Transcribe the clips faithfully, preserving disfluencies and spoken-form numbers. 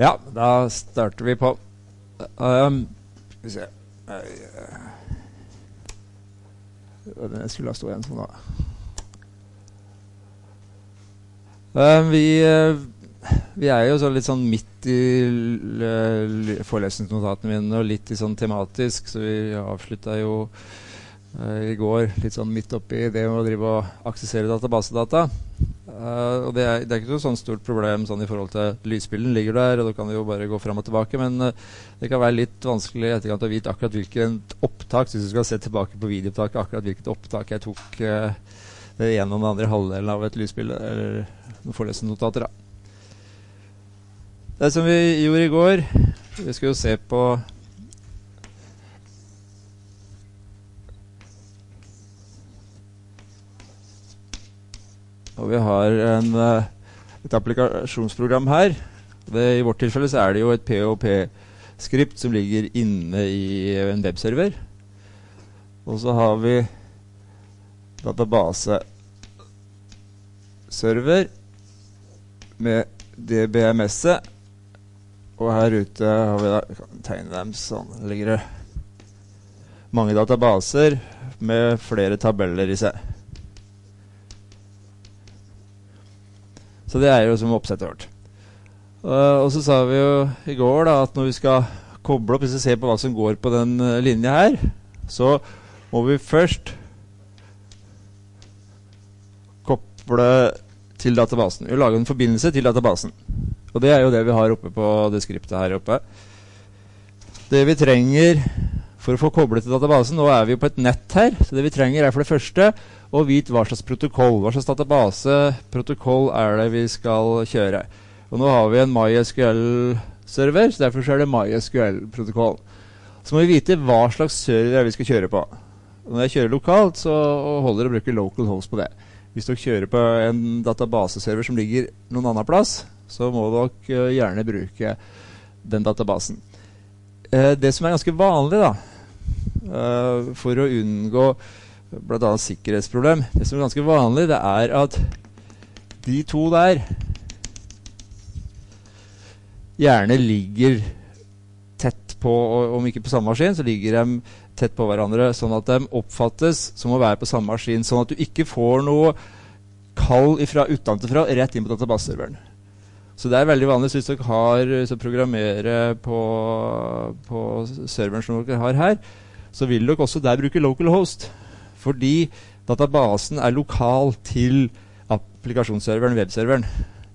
Ja, da starter vi på. Um, skal vi se. Jeg skulle ha stått igjen sånn da. Um, vi, uh, vi er jo så litt sånn midt i uh, forelesningsnotatene mine og litt i sånn tematisk, så vi avsluttet jo uh, i går litt sånn midt oppi det å drive og aksessere databasedata. Uh, og det er, det er ikke noe sånn stort problem sånn i forhold til lydspillen ligger der, og da kan det jo bare gå frem og tilbake, men uh, det kan være litt vanskelig etterkant å vite akkurat hvilket opptak, hvis du skal se tilbake på videoopptaket, akkurat hvilket opptak jeg tok uh, gjennom den andre halvdelen av et lydspill, eller noen forelesningsnotater da. Det som vi gjorde i går, vi skal jo se på og vi har en, et applikasjonsprogram her. Det, I vårt tilfelle så er det jo et P O P-skript som ligger inne i en webserver. Og så har vi database server med D B M S-et. Og her ute har vi da, jeg kan tegne dem sånn, det ligger det mange databaser med flere tabeller i seg. Så det er jo som oppsettet vårt. Uh, og så sa vi jo i går da, at når vi skal koble opp, hvis vi ser på hva som går på den uh, linja her, så må vi først koble til databasen. Vi lager en forbindelse til databasen. Og det er jo det vi har oppe på det skriptet her oppe. Det vi trenger for å få koblet til databasen, nå er vi jo på et nett her, så det vi trenger er for det første å vite hva slags protokoll, hva slags databaseprotokoll er det vi skal kjøre. Og nå har vi en MySQL-server, så derfor så er det MySQL-protokoll. Så må vi vite hva slags server vi skal kjøre på. Og når jeg kjører lokalt, så holder det å bruke localhost på det. Hvis dere kjører på en databaseserver som ligger noen annen plass, så må dere gjerne bruke den databasen. Det som er ganske vanlig da, for å unngå blant annet sikkerhetsproblem, det som er ganske vanlig, det er at de to der gjerne ligger tett på, om ikke på samme maskin, så ligger de tett på hverandre, sånn at de oppfattes som å være på samme maskin, sånn at du ikke får noe kall ifra utenfra rett inn på databaseserveren. Så det er veldig vanlig hvis dere har så programmerer på, på serveren som dere har her, så vil dere også der bruke localhost, fordi databasen er lokal til applikasjonsserveren, webserveren.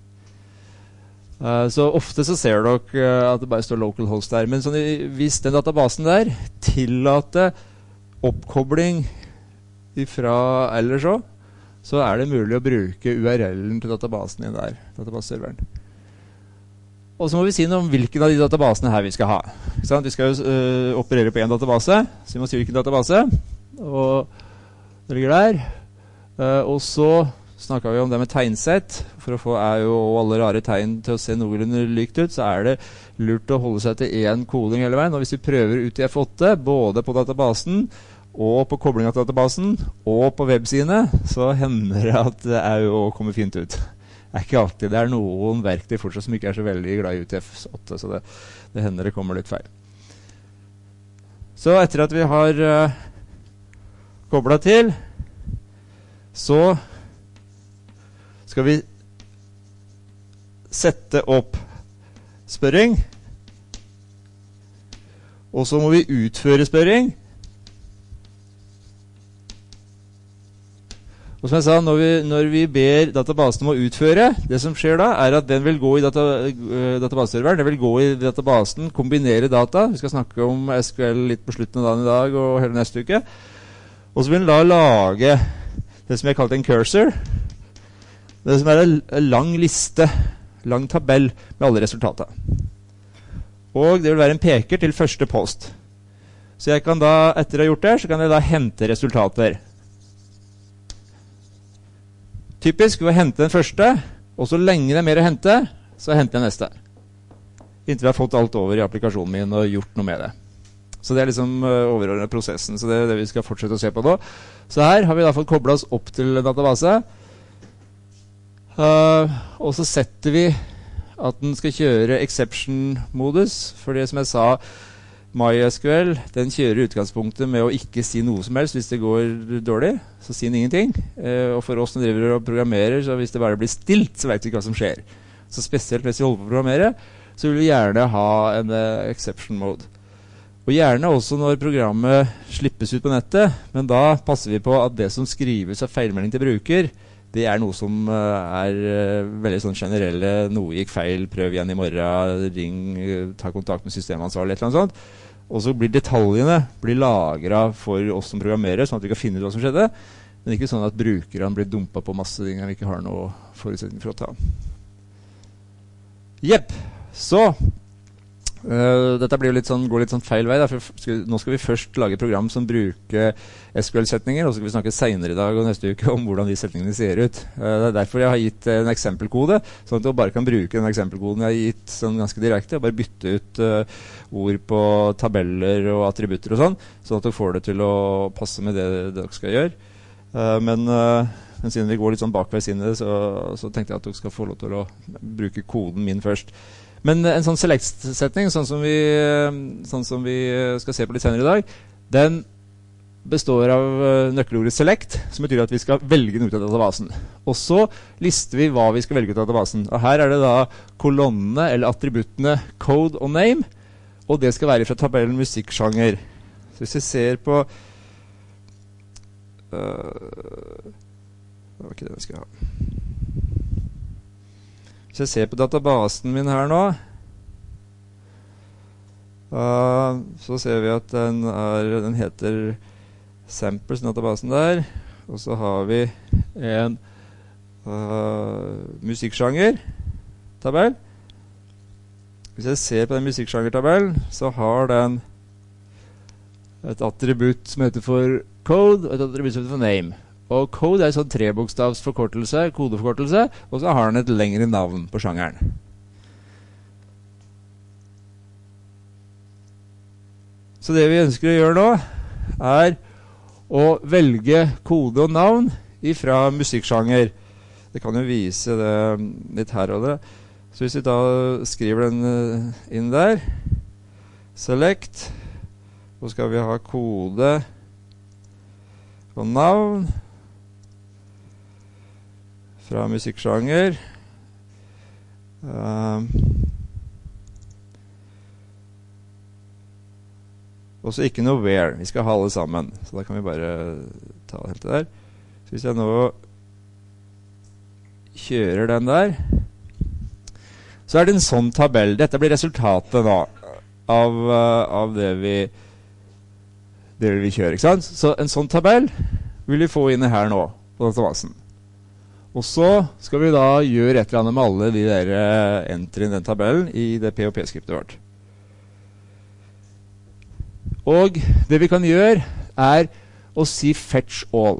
Uh, så ofte så ser dere uh, at det bare står localhost der, men sånn, hvis den databasen der tillater oppkobling ifra eller så, så er det mulig å bruke U R L-en til databasen din der, databaseserveren. Og så må vi si noe om hvilken av de databasene her vi skal ha. Ikke sant? Vi skal jo uh, operere på en database, så vi må si hvilken database, og det ligger der. Uh, og så snakket vi om det med tegnsett. For å få er jo alle rare tegn til å se noenlunde likt ut, så er det lurt å holde seg til en koding hele veien. Og hvis vi prøver ut i F åtte, både på databasen, og på koblingen til databasen, og på websidene, så hender det at det er jo kommer fint ut. Det er ikke alltid. Det er noen verktøy fortsatt som ikke er så veldig glad i U T F åtte, så det, det hender det kommer litt feil. Så etter at vi har uh, koblet til, så skal vi sette opp spørring, og så må vi utføre spørring. Og som jeg sa, når vi, når vi ber databasen om å utføre, det som skjer da, er at den vil gå i data, uh, databaseserveren, den vil gå i databasen, kombinere data. Vi skal snakke om S Q L litt på slutten av dagen i dag og hele neste uke. Og så vil den da lage det som jeg kalte en cursor. Det som er en lang liste, lang tabell med alle resultater. Og det vil være en peker til første post. Så jeg kan da, etter å ha gjort det, så kan jeg da hente resultater. Typisk ved å hente den første, og så lenge det er mer å hente, så henter jeg neste. Inntil jeg har fått alt over i applikasjonen min og gjort noe med det. Så det er liksom uh, overordnet prosessen, så det er det vi skal fortsette å se på nå. Så her har vi da fått koblet oss opp til database. Uh, og så setter vi at den skal kjøre exception-modus, for det som jeg sa, MySQL, den kjører utgangspunktet med å ikke si noe som helst hvis det går dårlig, så sier den ingenting. Eh, og for oss som driver og programmerer, så hvis det bare blir stilt, så vet vi ikke hva som skjer. Så spesielt hvis vi holder på å programmere, så vil vi gjerne ha en uh, exception mode. Og gjerne også når programmet slippes ut på nettet, men da passer vi på at det som skrives av feilmelding til bruker, det er noe som uh, er uh, veldig sånn generelle, noe gikk feil, prøv igjen i morgen, ring, uh, ta kontakt med systemansvarlig, et eller annet sånt. Og så blir detaljene blir lagret for oss som programmerer, sånn at vi kan finne ut hva som skjedde, men ikke sånn at brukerne blir dumpet på masse ting vi ikke har noe forutsetning for å ta. Jepp, så uh, dette blir jo litt sånn, går litt sånn feil vei da, for skal, nå skal vi først lage et program som bruker S Q L-setninger, og så skal vi snakke senere i dag og neste uke om hvordan de setningene ser ut. Uh, det er derfor jeg har gitt en eksempelkode, sånn at du bare kan bruke den eksempelkoden jeg har gitt sånn ganske direkte, og bare bytte ut uh, ord på tabeller og attributter og sånn, sånn at du får det til å passe med det dere skal gjøre. Uh, men, uh, men siden vi går litt sånn bakveis inn i det, så, så tenkte jeg at dere skal få lov til å bruke koden min først. Men uh, en sånn select-setning, sånn som, vi, uh, sånn som vi skal se på litt senere i dag, den består av uh, nøkkelordet select, som betyr at vi skal velge den ut av databasen. Og så lister vi hva vi skal velge ut av databasen. Og her er det da kolonnene eller attributtene code og name, og det skal være fra tabellen musikksjanger. Så hvis vi ser på uh, det var ikke det vi skal ha. Hvis jeg ser på databasen min her nå, uh, så ser vi at den, er, den heter samples, databasen der, og så har vi en uh, musikksjanger tabell. Hvis jeg ser på den musikksjangertabellen, så har den et attributt som heter for code, og et attributt som heter for name. Og code er en sånn trebokstavsforkortelse, kodeforkortelse, og så har den et lengre navn på sjangeren. Så det vi ønsker å gjøre nå, er å velge kode og navn ifra musikksjanger. Det kan jo vise det litt her og det. Så hvis vi da skriver den inn der, select, så skal vi ha kode og navn fra musikksjanger. Um, og så ikke noe where, vi skal ha alle sammen. Så da kan vi bare ta helt det der. Så hvis jeg nå kjører den der, så er det en sånn tabell. Dette blir resultatet da av, uh, av det, vi, det vi kjører, ikke sant? Så en sånn tabell vil vi få inne her nå på databasen. Og så skal vi da gjøre et eller annet med alle de der uh, enter i den tabellen i det P H P-skriptet vårt. Og det vi kan gjøre er å si fetch all.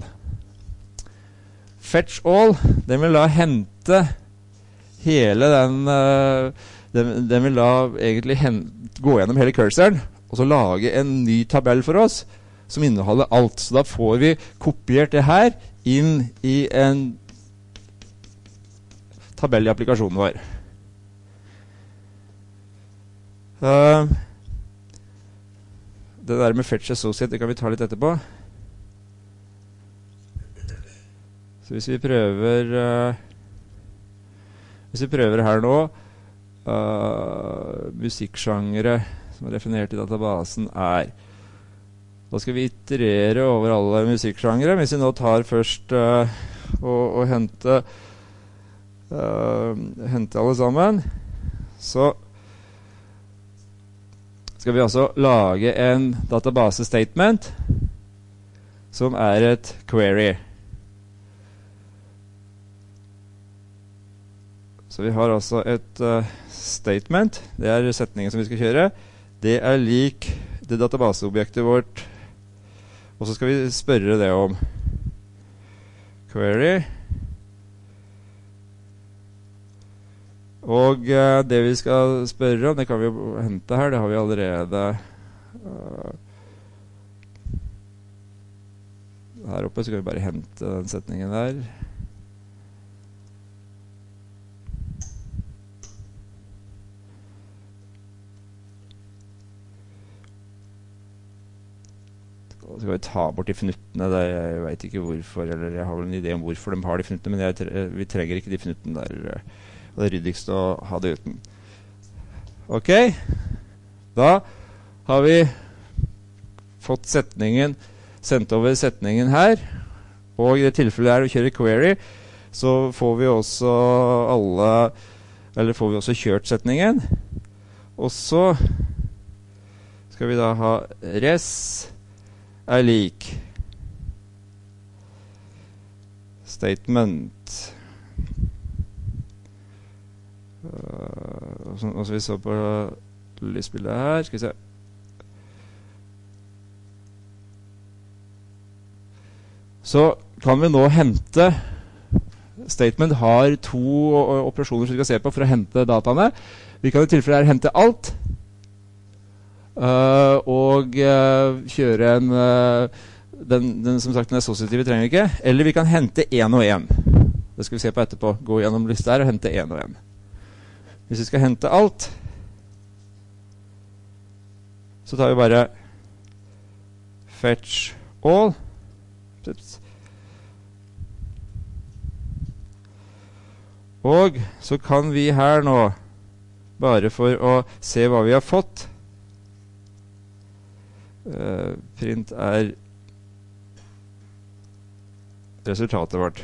Fetch all, den vil da hente hele den, uh, den, den vil da egentlig gå gjennom hele cursoren, og så lage en ny tabell for oss, som inneholder alt. Så da får vi kopiert det her inn i en tabell i applikasjonen vår. Uh, det der med fetch associate, det kan vi ta litt etterpå. Så hvis vi prøver... Uh, Hvis vi prøver her nå, uh, musikksjangere som er definert i databasen er, da skal vi iterere over alle musikksjangere. Hvis vi nå tar først uh, og, og hente, uh, hente alle sammen, så skal vi altså lage en database statement som er et query. Så vi har altså et uh, statement, det er setningen som vi skal kjøre. Det er lik det databaseobjektet vårt, og så skal vi spørre det om query. Og uh, det vi skal spørre om, det kan vi jo hente her, det har vi allerede uh, her oppe, så kan vi bare hente den setningen der. skal vi ta bort de fnuttene der, jeg vet ikke hvorfor, eller jeg har vel en idé om hvorfor de har de fnuttene, men jeg tre vi trenger ikke de fnuttene der, og det er ryddigst å ha det uten. Ok, da har vi fått setningen, sendt over setningen her, og i det tilfellet her å kjøre query, så får vi også alle, eller får vi også kjørt setningen, og så skal vi da ha res er lik statement. Uh, og så, og så vi så på lysbildet her, skal vi se. Så kan vi nå hente, statement har to operasjoner som vi skal se på for å hente dataene. Vi kan i tilfelle her hente alt, Uh, og uh, kjøre en uh, den, den som sagt den assosiative trenger vi ikke, eller vi kan hente en og en. Det skal vi se på etterpå. Gå gjennom lista her og hente en og en. Hvis vi skal hente alt, så tar vi bare fetch all. Og så kan vi her nå, bare for å se hva vi har fått, Uh, print er resultatet vårt.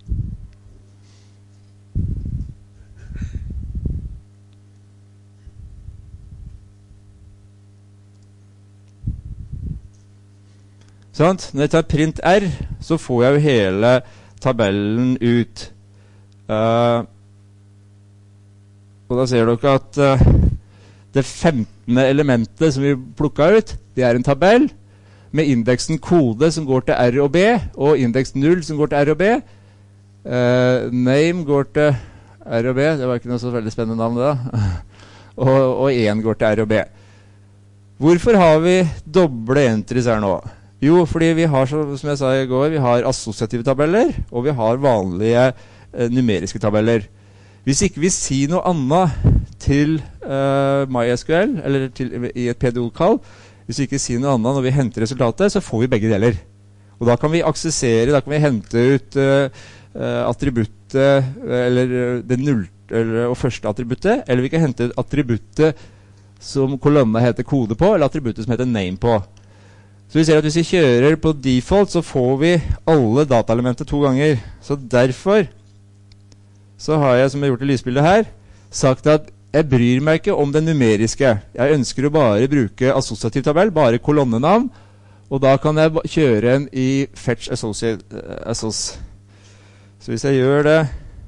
Sant? Når jeg tar print R, så får jeg jo hele tabellen ut. Uh, og da ser dere at uh, det femtende elementet som vi plukket ut, det er en tabell med indeksen kode som går til R og B, og indeks null som går til R og B. Uh, name går til R og B, det var ikke noe så veldig spennende navn det da. og, og én går til R og B. Hvorfor har vi doble entries her nå? Jo, fordi vi har, som jeg sa i går, vi har assosiative tabeller, og vi har vanlige uh, numeriske tabeller. Hvis ikke vi sier noe annet til uh, MySQL, eller til, i et P D O-kall, hvis vi ikke sier noe annet når vi henter resultatet, så får vi begge deler. Og da kan vi aksessere, da kan vi hente ut uh, uh, attributtet, eller det null, eller, og første attributtet, eller vi kan hente ut attributtet som kolonna heter kode på, eller attributtet som heter name på. Så vi ser at hvis vi kjører på default, så får vi alle dataelementer to ganger. Så derfor så har jeg, som jeg har gjort i lysbildet her, sagt at jeg bryr meg ikke om det numeriske. Jeg ønsker å bare bruke assosiativ tabell, bare kolonnenavn, og da kan jeg kjøre en i fetch associate, uh, assos. Så hvis jeg gjør det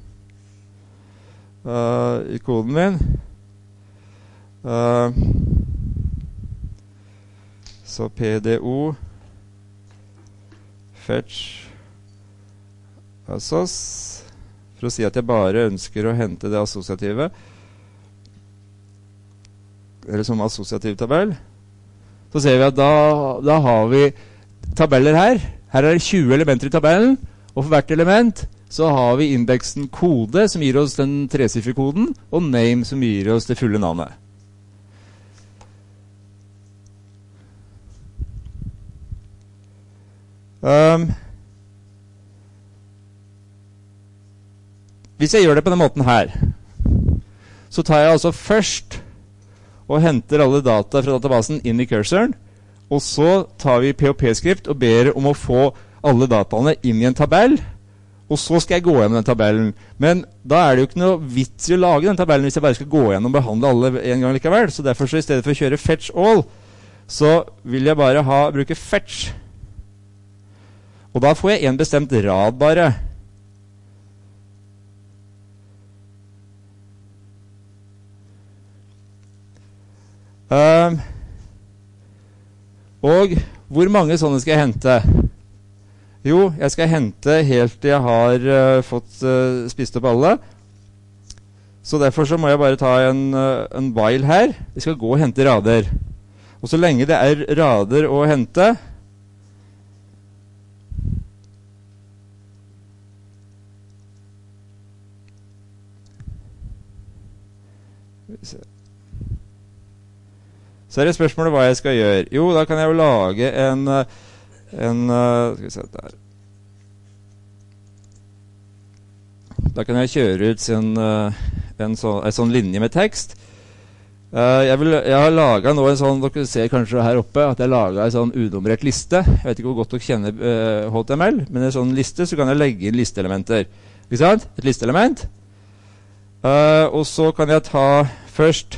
uh, i koden min, uh, så P D O fetch assos, for å si at jeg bare ønsker å hente det assosiative, eller som assosiativ tabell, så ser vi at da, da har vi tabeller her. Her er det tjue elementer i tabellen, og for hvert element så har vi indeksen kode, som gir oss den tresifferkoden, og name, som gir oss det fulle navnet. Um, hvis jeg gjør det på den måten her, så tar jeg altså først og henter alle data fra databasen inn i cursoren, og så tar vi P O P-skript og ber om å få alle dataene inn i en tabell, og så skal jeg gå gjennom den tabellen. Men da er det jo ikke noe vits i å lage den tabellen hvis jeg bare skal gå gjennom og behandle alle en gang likevel. Så derfor så i stedet for å kjøre fetch all, så vil jeg bare ha, bruke fetch. Og da får jeg en bestemt rad bare. Um, og hvor mange sånne skal jeg hente? Jo, jeg skal hente helt til jeg har uh, fått uh, spist opp alle. Så derfor så må jeg bare ta en, uh, en while her. Vi skal gå og hente rader. Og så lenge det er rader å hente, så er det spørsmålet hva jeg skal gjøre. Jo, da kan jeg jo lage en, en, uh, skal vi se der. Da kan jeg kjøre ut en, en, så, en sånn linje med tekst. Uh, jeg, vil, jeg har laget nå en sånn, dere ser kanskje her oppe, at jeg har laget en sånn unummerert liste. Jeg vet ikke hvor godt dere kjenner uh, H T M L, men i en sånn liste så kan jeg legge inn listeelementer. Ikke sant? Et listeelement. Uh, og så kan jeg ta først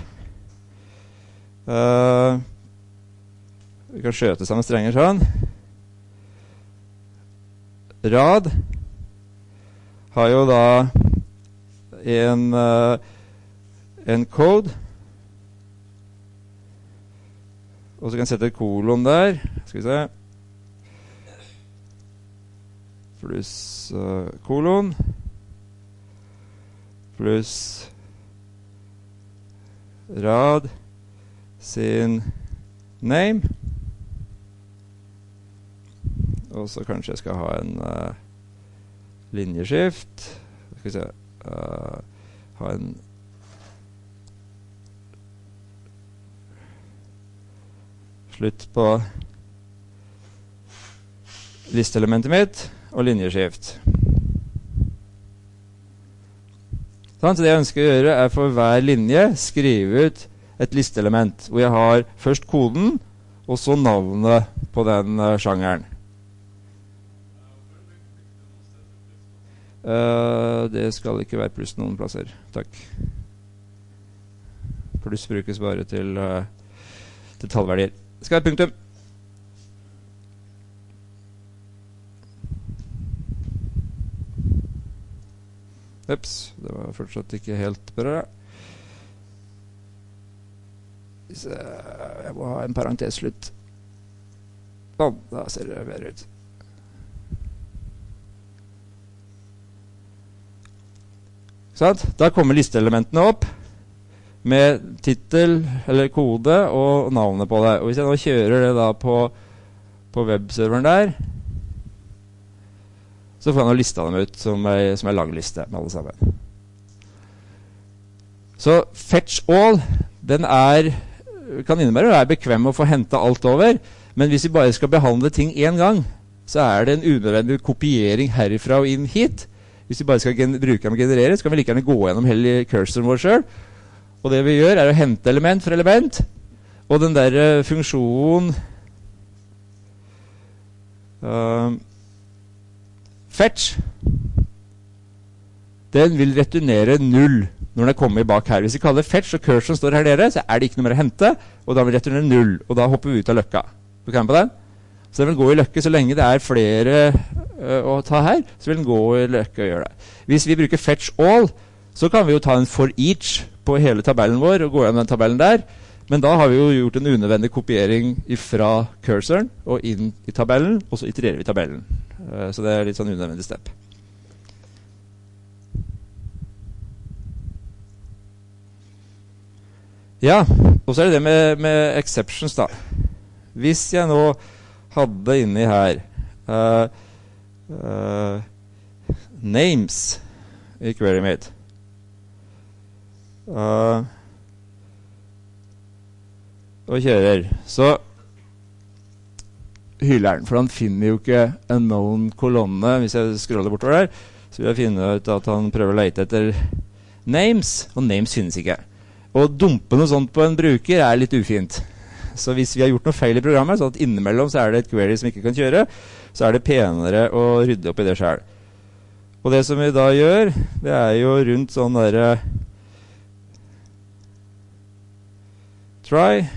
uh, vi kan skjøte sammen strenger sånn. Rad har jo da en, uh, en code. Og så kan jeg sette et kolon der. Skal vi se. Pluss uh, kolon. Pluss rad sin name. Og så kanskje jeg skal ha en uh, linjeskift. Skal vi se. Uh, ha en slutt på listeelementet mitt og linjeskift. Sånn, så det jeg ønsker å gjøre er for hver linje skrive ut et listeelement, hvor jeg har først koden, og så navnet på den uh, sjangeren. Uh, det skal ikke være pluss noen plasser. Takk. Pluss brukes bare til, uh, til tallverdier. Skal være punktum. Ups, det var fortsatt ikke helt bra. Så jeg må ha en parenteslutt. Sånn, da ser det bedre ut. Sånn, da kommer listeelementene opp med titel eller kode og navnet på det. Og hvis jeg nå kjører det da på, på webserveren der, så får jeg nå lista dem ut som ei, som ei lang liste med alle sammen. Så fetch all, den er, kan innebære å være bekvem å få hentet alt over, men hvis vi bare skal behandle ting en gang, så er det en unødvendig kopiering herifra og inn hit. Hvis vi bare skal bruke dem og generere, så kan vi like gjerne gå gjennom hele cursoren vår selv. Og det vi gjør er å hente element for element, og den der uh, funksjonen uh, fetch, den vil returnere null når den kommer bak her. Hvis vi kaller fetch og cursor står her nede, så er det ikke noe mer å hente, og da vil returnere null, og da hopper vi ut av løkka. Du kan på den? Så den vil gå i løkke så lenge det er flere uh, å ta her, så vil den gå i løkke og gjøre det. Hvis vi bruker fetch all, så kan vi jo ta en for each på hele tabellen vår og gå gjennom den tabellen der. Men da har vi jo gjort en unødvendig kopiering fra cursoren og inn i tabellen, og så itererer vi tabellen. Uh, så det er litt sånn unødvendig step. Ja, og så er det det med, med exceptions da. Hvis jeg nå hadde inni her uh, uh, names i query mitt, Uh, og kjører så hyller den, for han finner jo ikke en known kolonne. Hvis jeg scroller bortover der, så vil jeg finne ut at han prøver å lete etter names, og names finnes ikke. Og dumpe noe sånt på en bruker er litt ufint. Så hvis vi har gjort noe feil i programmet, så at innimellom så er det et query som ikke kan kjøre, så er det penere å rydde opp i det selv. Og det som vi da gjør, det er jo rundt sånn der try.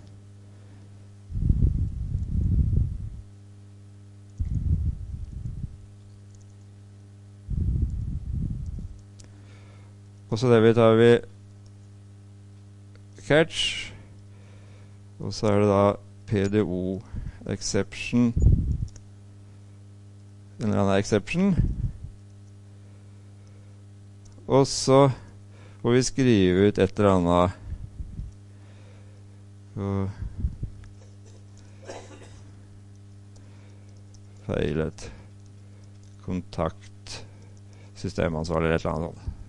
Og så det vi tar vi catch. Og så er det da P D O exception. En eller annen exception. Og så får vi skrive ut et eller annet og feilet kontakt systemansvarlig eller et eller annet sånt.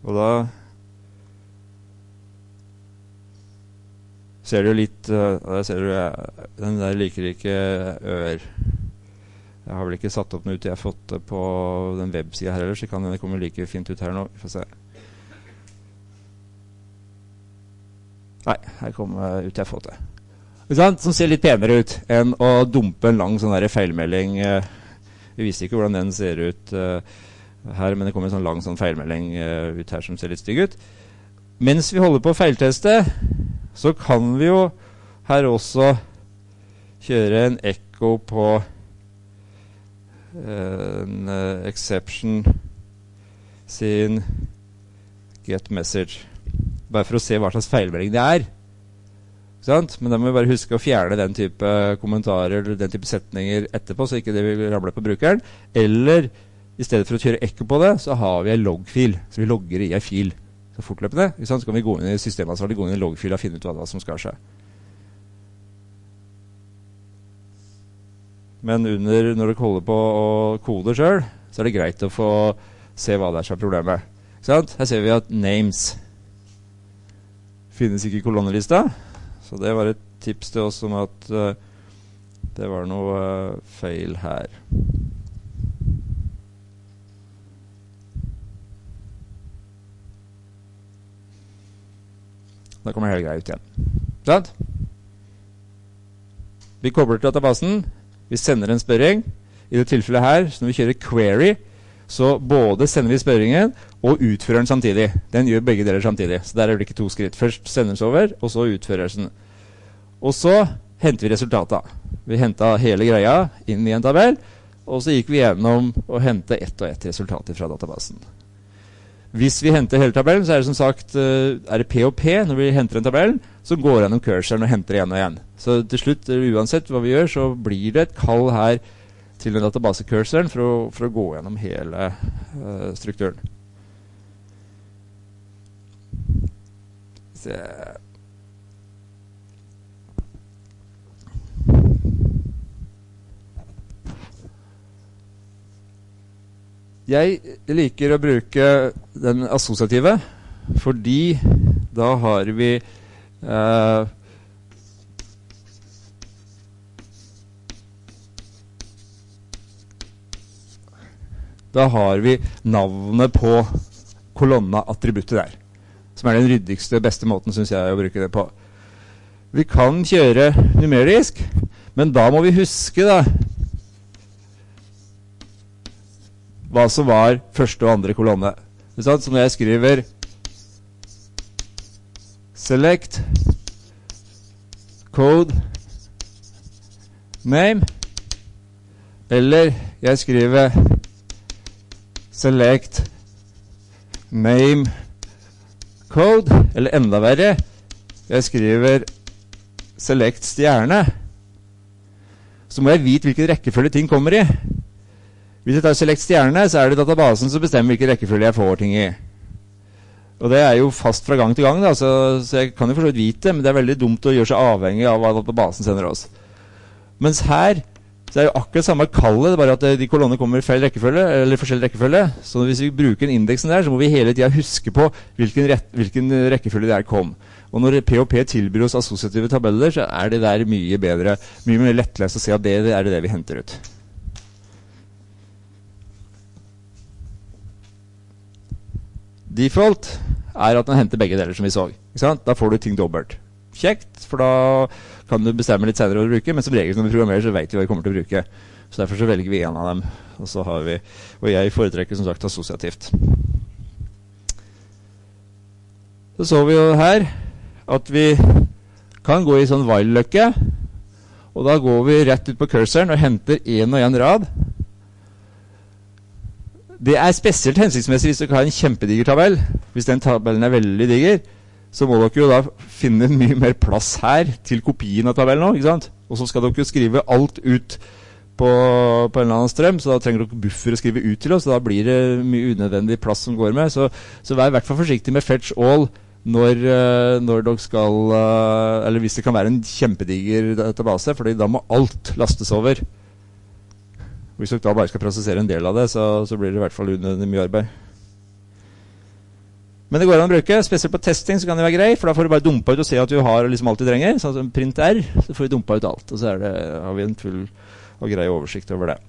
Og da ser du litt, uh, der ser du, uh, den der liker ikke ør. Jeg har vel ikke satt opp noe ut, jeg har fått det på den websiden her ellers, så kan det komme like fint ut her nå. Vi får se. Nei, her kommer ut, jeg har fått det. Som ser litt penere ut enn å dumpe en lang sånn der feilmelding. Vi visste ikke hvordan den ser ut uh, her, men det kommer en sånn lang sånn feilmelding uh, ut her som ser litt stygg ut. Mens vi holder på å feilteste, så kan vi jo her også kjøre en echo på uh, en uh, exception sin get message. Bare for å se hva slags feilmelding det er. Sant? Men da må vi bare huske å fjerne den type kommentarer eller den type setninger etterpå, så ikke det vil ramle på brukeren. Eller i stedet for å kjøre ekko på det, så har vi en logfil. Så vi logger i en fil så fortløpende. Så kan vi gå inn i systemansvarlig, gå inn i logfil og finne ut hva som skal skje. Men under, når du holder på å kode selv, så er det greit å få se hva det er som er problemet. Sant? Her ser vi at names finnes ikke i kolonnelista. Så det var et tips til oss om at uh, det var noe uh, feil her. Da kommer hele greia ut igjen. Sant? Vi kobler til databasen. Vi sender en spørring. I det tilfellet her, så når vi kjører query, så både sender vi spørringen og utfører den samtidig. Den gjør begge deler samtidig. Så der er det ikke to skritt. Først sendes over, og så utføres den. Og så henter vi resultatet. Vi hentet hele greia inn i en tabell, og så gikk vi gjennom å hente ett og ett resultater fra databasen. Hvis vi henter hele tabellen, så er det som sagt er det P og P når vi henter en tabell, så går gjennom cursoren og henter igjen og igjen. Så til slutt, uansett hva vi gjør, så blir det et kall her til den database-cursoren for, for å gå gjennom hele uh, strukturen. Så jeg liker å bruke den assosiative, fordi da har vi uh, da har vi navnet på kolonna-attributtet der, som er den ryddigste, beste måten, synes jeg, å bruke det på. Vi kan kjøre numerisk, men da må vi huske da, hva som var første og andre kolonne. Så når jeg skriver select code name, eller jeg skriver select name code, eller enda verre, jeg skriver select stjerne, så må jeg vite hvilken rekkefølge ting kommer i. Hvis jeg tar select stjerne, så er det databasen som bestemmer hvilken rekkefølge jeg får ting i. Og det er jo fast fra gang til gang, da, så, så jeg kan jo forstå vite, men det er veldig dumt å gjøre seg avhengig av hva databasen sender oss. Mens her, så er jo akkurat samme kallet, bare at de kolonner kommer i feil rekkefølge, eller forskjellig rekkefølge. Så hvis vi bruker den indeksen der, så må vi hele tiden huske på hvilken, rett, hvilken rekkefølge det er kom. Og når P og P tilbyr oss assosiative tabeller, så er det der mye bedre, mye mer lettlest å se at det, det er det vi henter ut. Default er at den henter begge deler som vi så. Ikke sant? Da får du ting dobbelt. Kjekt, for da kan du bestemme litt senere å bruke, men som regel når vi programmerer så vet vi hva vi kommer til å bruke. Så derfor så velger vi en av dem. Og så har vi, og jeg foretrekker som sagt assosiativt. Så så vi jo her at vi kan gå i sånn while-løkke, og da går vi rett ut på cursoren og henter en og en rad. Det er spesielt hensiktsmessig hvis du kan ha en kjempediger tabell. Hvis den tabellen er veldig diger, så må dere jo da finne mye mer plass her til kopien av tabellen nå, ikke sant? Og så skal dere jo skrive alt ut på, på en eller annen strøm, så da trenger dere buffer å skrive ut til oss, så da blir det mye unødvendig plass som går med. Så, så vær i hvert fall forsiktig med fetch all når, når dere skal, eller hvis det kan være en kjempediger database, fordi da må alt lastes over. Hvis dere da bare skal prosessere en del av det, så, så blir det i hvert fall unødvendig mye arbeid. Men det går an å bruke, spesielt på testing så kan det være grei, for da får du bare dumpa ut og se at du har liksom alt du trenger. Sånn som print R, så får vi dumpa ut alt, og så er det, har vi en full og grei oversikt over det.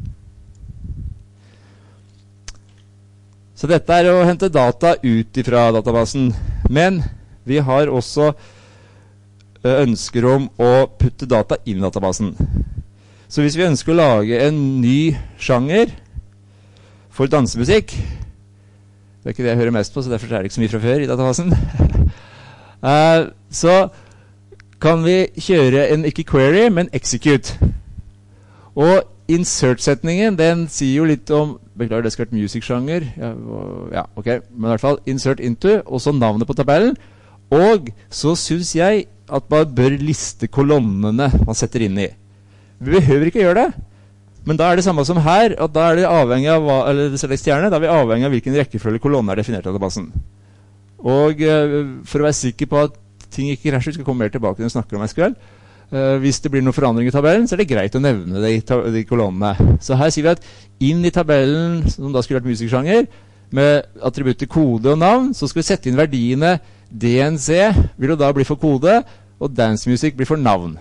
Så dette er å hente data ut fra databasen. Men vi har også ønsker om å putte data inn i databasen. Så hvis vi ønsker å lage en ny sjanger for dansemusikk, det er ikke det jeg hører mest på, så derfor er det ikke så mye fra før i databasen. uh, så kan vi kjøre en, ikke query, men execute. Og insert-setningen, den sier jo litt om, beklager, det skal være music-sjanger, ja, ja, ok, men i hvert fall insert into, og så navnet på tabellen. Og så synes jeg at man bør liste kolonnene man setter inn i. Vi behøver ikke gjøre det. Men da er det samme som her, at da er det avhengig av, hva, eller select stjerne, da er vi avhengig av hvilken rekkefølge kolonne er definert av databasen. Og uh, for å være sikker på at ting ikke krasjer, vi skal komme mer tilbake når vi snakker om S Q L. Uh, hvis det blir noen forandring i tabellen, så er det greit å nevne det i de kolonnene. Så her sier vi at inn i tabellen, som da skulle vært musiksjanger, med attributter kode og navn, så skal vi sette inn verdiene D N C, vil jo da bli for kode, og dance music blir for navn.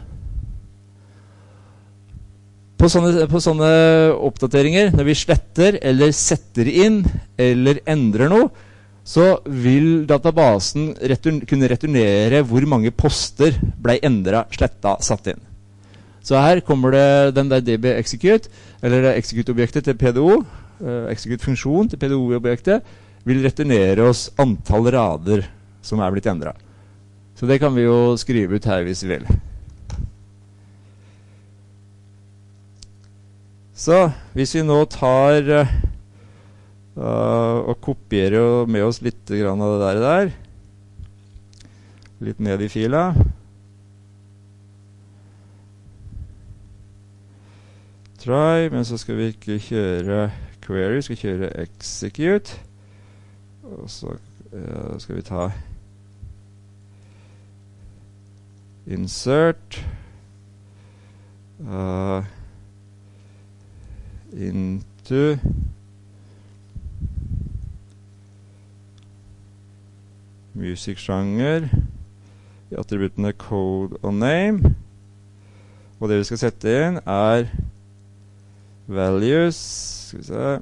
På sånne, på sånne oppdateringer, når vi sletter eller setter inn eller endrer noe, så vil databasen return, kunne returnere hvor mange poster ble endret, slettet, satt inn. Så her kommer det den der D B execute, eller execute-objektet til P D O, uh, execute-funksjon til P D O-objektet, vil returnere oss antall rader som er blitt endret. Så det kan vi jo skrive ut her hvis vi vil. Så hvis vi nå tar uh, og kopierer med oss litt grann av det der, der, litt ned i fila, try, men så skal vi ikke kjøre query, vi skal kjøre execute, og så uh, skal vi ta insert, uh, into musiksjanger i attributtene code og name, og det vi skal sette inn er values, skal vi se,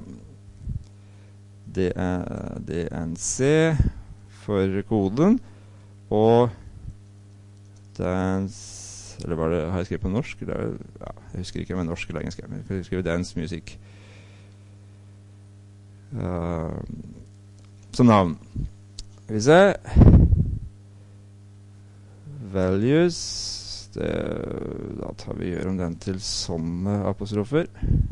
D N C for koden, og dance, eller var det, har jeg skrevet på norsk? Det er, ja, jeg husker ikke om jeg er norsk eller engelsk, men jeg har skrevet dance music. Uh, som navn. Skal vi se. Values, det, da tar vi gjør om den til sånne apostrofer.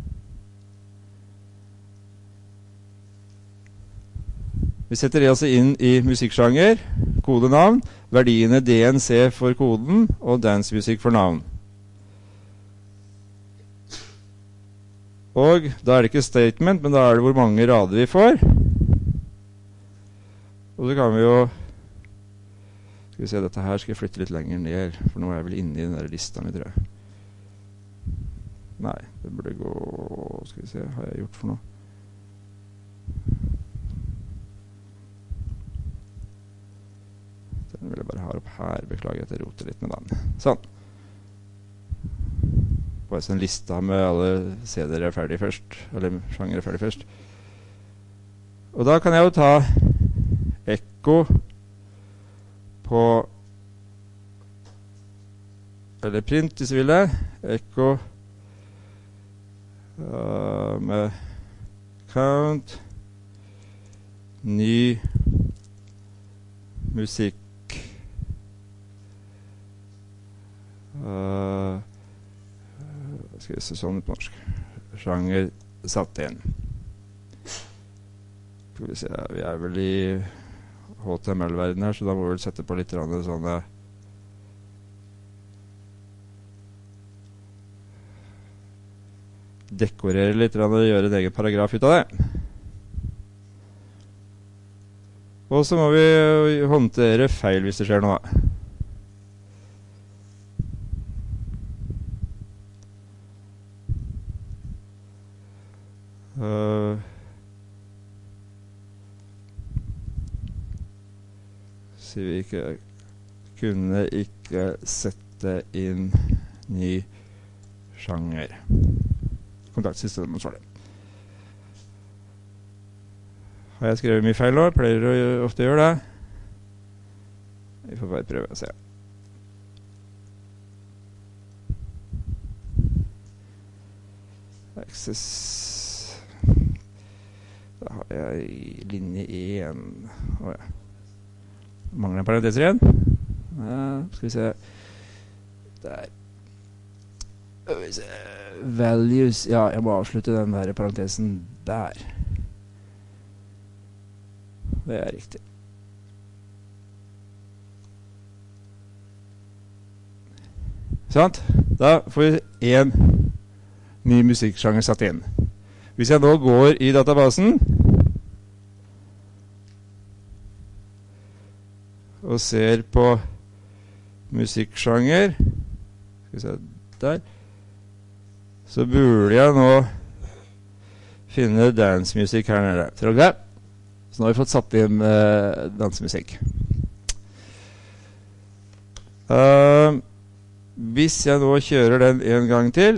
Vi setter det altså inn i musikksjanger, kodenavn, verdiene D N C for koden, og dance music for navn. Og da er det ikke statement, men da er det hvor mange rader vi får. Og så kan vi jo, skal vi se, dette her skal jeg flytte litt lenger ned, for nå er jeg vel inne i den der lista mi, tror jeg. Nei, det burde gå, skal vi se, hva har jeg gjort for noe? Den vil jeg bare ha opp her. Beklager at jeg roter litt med den. Sånn. Bare så en lista med alle C D-er er ferdig først. Eller sjanger er ferdig først. Og da kan jeg jo ta ekko på, eller print hvis jeg vil det. Ekko uh, med count ny musikk. Uh, skal vi se sånn på norsk. Sjanger satt inn. Skal vi se, vi er vel i H T M L-verden her, så da må vi vel sette på litt sånne dekorere litt og gjøre en egen paragraf ut av det. Og så må vi håndtere feil hvis det skjer noe. Uh, sier vi ikke kunne ikke sette inn ny sjanger. Kontaktsystem ansvarlig. Har jeg skrevet mye feil nå? Pleier å ofte gjøre det. Vi får bare prøve å se. Access. Da har jeg linje én. Åja. Mangler en parenteser igjen. Ja, skal vi se. Der. Skal vi se. Values. Ja, jeg må avslutte den der parentesen der. Det er riktig. Sant? Da får vi en ny musikksjanger satt inn. Hvis jeg nå går i databasen og ser på musikksjanger, skal vi se der, så burde jeg nå finne dance music her nede. Tror dere det? Så nå har vi fått satt inn uh, dansemusikk. Uh, hvis jeg nå kjører den en gang til,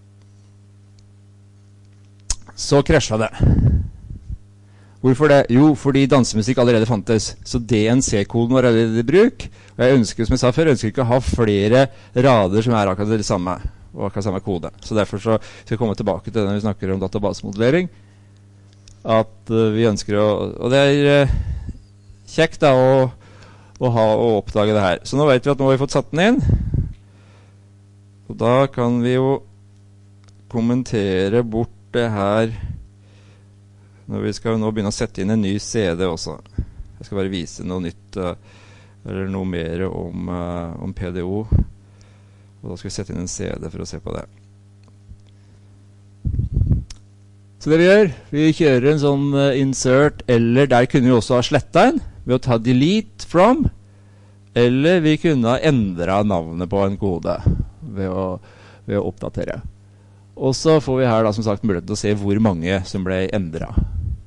så krasjer det. Hvorfor det? Jo, fordi dansemusikk allerede fantes. Så D N C-koden var allerede i bruk. Og jeg ønsker, som jeg sa før, jeg ønsker ikke å ha flere rader som er akkurat det samme, og akkurat samme kode. Så derfor så skal vi komme tilbake til det når vi snakker om databasemodellering. At uh, vi ønsker å, og det er uh, kjekt da å, å ha og oppdage det her. Så nå vet vi at nå har vi fått satt den inn. Og da kan vi jo kommentere bort det her når vi skal nå begynne å sette inn en ny C D også. Jeg skal bare vise noe nytt uh, eller noe mer om, uh, om P D O. Og da skal vi sette inn en C D for å se på det. Så det vi gjør, vi kjører en sånn uh, insert, eller der kunne vi også ha slettet en ved å ta delete from, eller vi kunne ha endret navnet på en kode ved å, ved å oppdatere. Og så får vi her da som sagt mulighet til å se hvor mange som ble endret.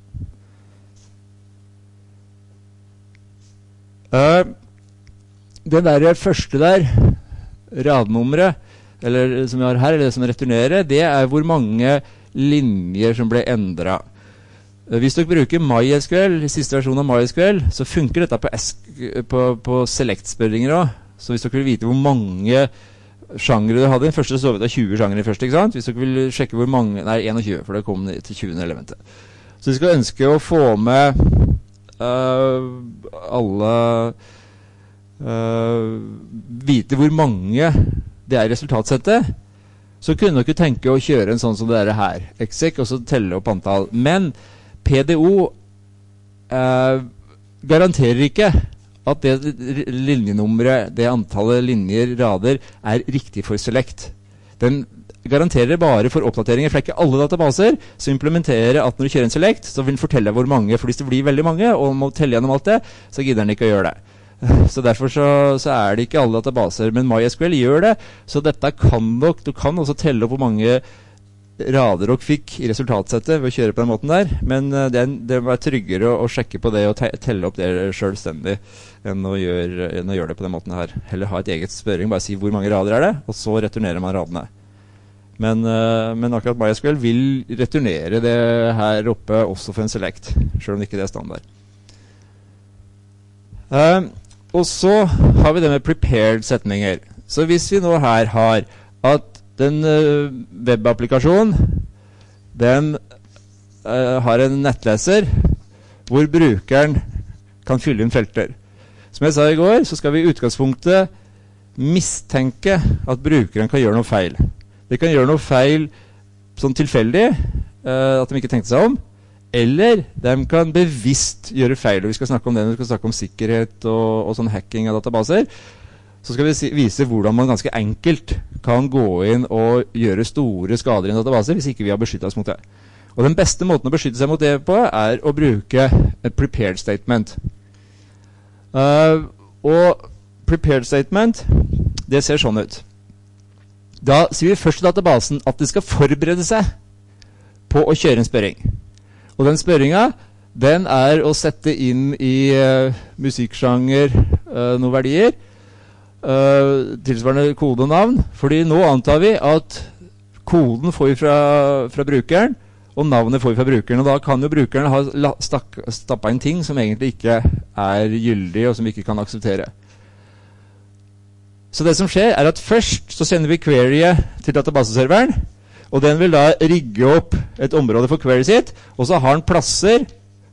Uh, den der første der, radnummeret, eller som vi har her, eller det som returnerer, det er hvor mange linjer som ble endret. Hvis dere bruker MySQL, siste versjon av MySQL, så funker dette på, på, på select-spørringer også. Så hvis dere vil vite hvor mange sjangere du hadde, den første så vi da tjue sjangere først, ikke sant? Hvis dere vil sjekke hvor mange, nei, tjueen, for det kom til tjuende elementet. Så vi skal ønske å få med uh, alle uh, vite hvor mange det er i resultatsettet. Så kunne dere tenke å kjøre en sånn som det er her, exec, og så telle opp antall. Men P D O uh, garanterer ikke at det linjenummeret, det antallet linjer, rader, er riktig for select. Den garanterer bare for oppdateringer, for det er ikke alle databaser som implementerer at når du kjører en select, så vil den fortelle hvor mange, for hvis det blir veldig mange, og må telle gjennom alt det, så gidder den ikke å gjøre det. Så derfor så, så er det ikke alle databaser, men MySQL gjør det, så dette kan dere, du kan også telle opp hvor mange rader dere fikk i resultatsettet ved å kjøre på den måten der, men det, er, det var tryggere å, å sjekke på det og te telle opp det selvstendig enn å, gjøre, enn å gjøre det på den måten her. Heller ha et eget spørring, bare si hvor mange rader er det, og så returnerer man radene. Men, uh, men akkurat MySQL vil returnere det her oppe også for en select, selv om det ikke er standard. Uh, og så har vi det med prepared setninger. Så hvis vi nå her har at den uh, webapplikasjonen, den uh, har en nettleser hvor brukeren kan fylle inn felter. Som jeg sa i går, så skal vi i utgangspunktet mistenke at brukeren kan gjøre noe feil. De kan gjøre noe feil sånn tilfeldig, uh, at de ikke tenkte seg om, eller de kan bevisst gjøre feil. Og vi skal snakke om det når vi skal snakke om sikkerhet og, og sånn hacking av databaser. Så skal vi si, vise hvordan man ganske enkelt kan gå inn og gjøre store skader i en database hvis ikke vi har beskyttet oss mot det. Og den beste måten å beskytte seg mot det på er å bruke et prepared statement. Uh, og prepared statement, det ser sånn ut. Da sier vi først til databasen at de skal forberede seg på å kjøre en spørring. Og den spørringen, den er å sette inn i uh, musikksjanger uh, noen verdier, uh, tilsvarende kode og navn, fordi nå antar vi at koden får vi fra, fra brukeren, og navnet får vi fra brukeren, og da kan jo brukeren ha stappet en ting som egentlig ikke er gyldig, og som vi ikke kan akseptere. Så det som skjer er at først så sender vi queryet til databaseserveren, og den vil da rigge opp et område for query sitt, og så har den plasser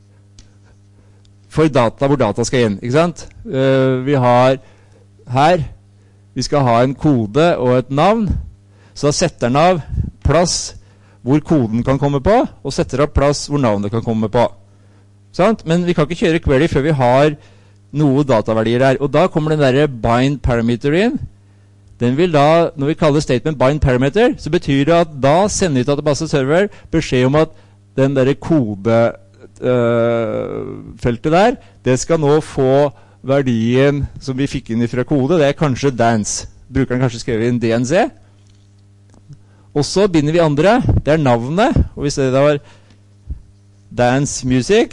for data hvor data skal inn, ikke sant? Uh, vi har her, vi skal ha en kode og et navn, så da setter den av plass hvor koden kan komme på, og setter av plass hvor navnet kan komme på. Sant? Men vi kan ikke kjøre query før vi har noe dataverdier der. Og da kommer den der bind parameter inn. Den vil da, når vi kaller statement bind parameter, så betyr det at da sender vi til databaseserver beskjed om at den der kodefeltet uh, der, det skal nå få verdien som vi fikk inn fra kode. Det er kanskje dance. Brukeren kanskje skrevet inn D N Z. Og så binder vi andre, det er navnet, og hvis det da var dance music,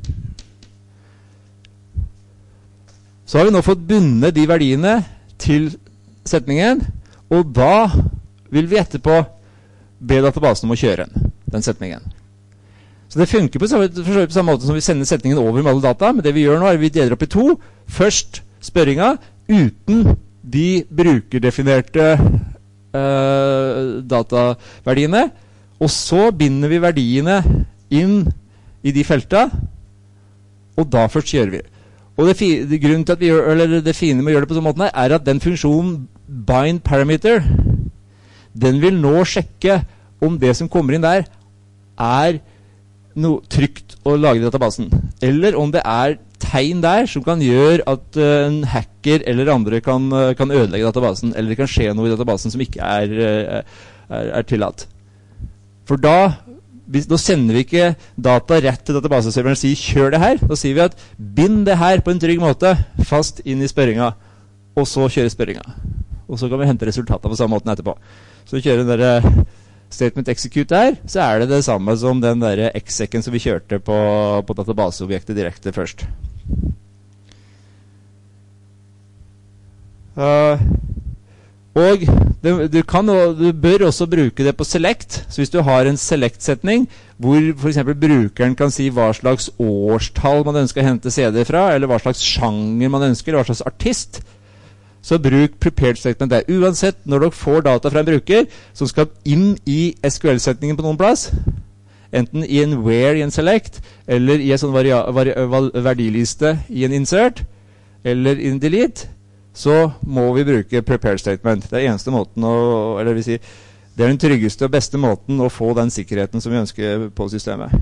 så har vi nå fått bundet de verdiene til setningen, og da vil vi etterpå be databasen om å kjøre den, den setningen. Så det funker på samme, på samme måte som vi sender setningen over med alle data, men det vi gjør nå er at vi deler opp i to. Først spørringa uten de brukerdefinerte Uh, dataverdiene, og så binder vi verdiene inn i de felta, og da først gjør vi. Og det, fi, det, grunnen til at vi gjør, eller det fine med å gjøre det på sånn måte er at den funksjonen bind parameter, den vil nå sjekke om det som kommer inn der er noe trygt å lage i databasen, eller om det er tegn der som kan gjøre at uh, en hacker eller andre kan, uh, kan ødelegge databasen, eller det kan skje noe i databasen som ikke er, uh, er, er tillatt. For da, hvis, da sender vi ikke data rett til databaseserveren og sier kjør det her. Da sier vi at bind det her på en trygg måte fast inn i spørringa, og så kjøre spørringa. Og så kan vi hente resultatet på samme måten etterpå. Så vi kjører den der uh, statement execute der, så er det det samme som den der execen som vi kjørte på, på databaseobjektet direkte først. Uh, og det, du, kan, du bør også bruke det på select. Så hvis du har en select-setning hvor for eksempel brukeren kan si hva slags årstall man ønsker å hente C D fra, eller hva slags sjanger man ønsker, eller hva slags artist, så bruk prepared statement der. Uansett, når dere får data fra en bruker som skal inn i S Q L-setningen på noen plass, enten i en where i en select, eller i en sånn varia, varia, verdiliste i en insert, eller i en delete, så må vi bruke prepared statement. Det er eneste måten å, eller vil si, det er den tryggeste og beste måten å få den sikkerheten som vi ønsker på systemet.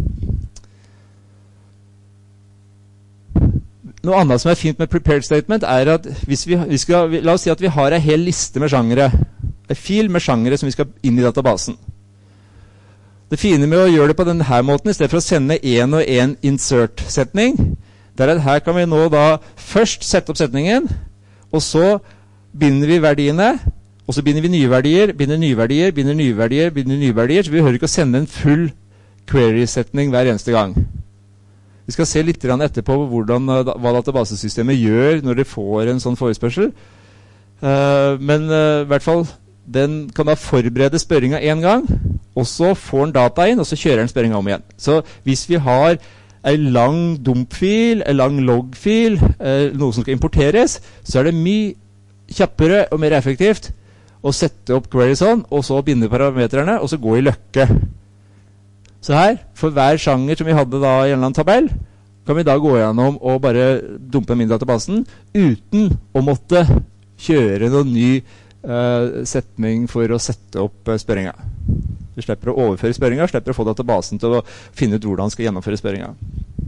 Noe annet som er fint med prepared statement er at hvis vi, vi skal, la oss si at vi har en hel liste med sjangere, en fil med sjangere som vi skal inn i databasen. Det fine med å gjøre det på denne måten, i stedet for å sende en og en insert-setning, det er at her kan vi nå da først sette opp setningen, og så binder vi verdiene, og så binder vi nye verdier, binder nye verdier, binder nye verdier, binder nye verdier, så vi behøver ikke å sende en full query-setning hver eneste gang. Vi skal se litt etterpå hvordan, hva databasesystemet gjør når det får en sånn forespørsel. Uh, men uh, i hvert fall, den kan da forberede spørringa en gang, og så får den data inn, og så kjører den spørringa om igjen. Så hvis vi har en lang dumpfil, en lang logfil, uh, noe som skal importeres, så er det mye kjappere og mer effektivt å sette opp query sånn, og så binde parametrene, og så gå i løkke. Så her, for hver sjanger som vi hadde da i en eller annen tabell, kan vi da gå gjennom og bare dumpe dem inn i databasen, uten å måtte kjøre noen ny uh, setning for å sette opp uh, spørringa. Vi slipper å overføre spørringa, slipper å få databasen til å finne ut hvordan skal gjennomføre spørringa.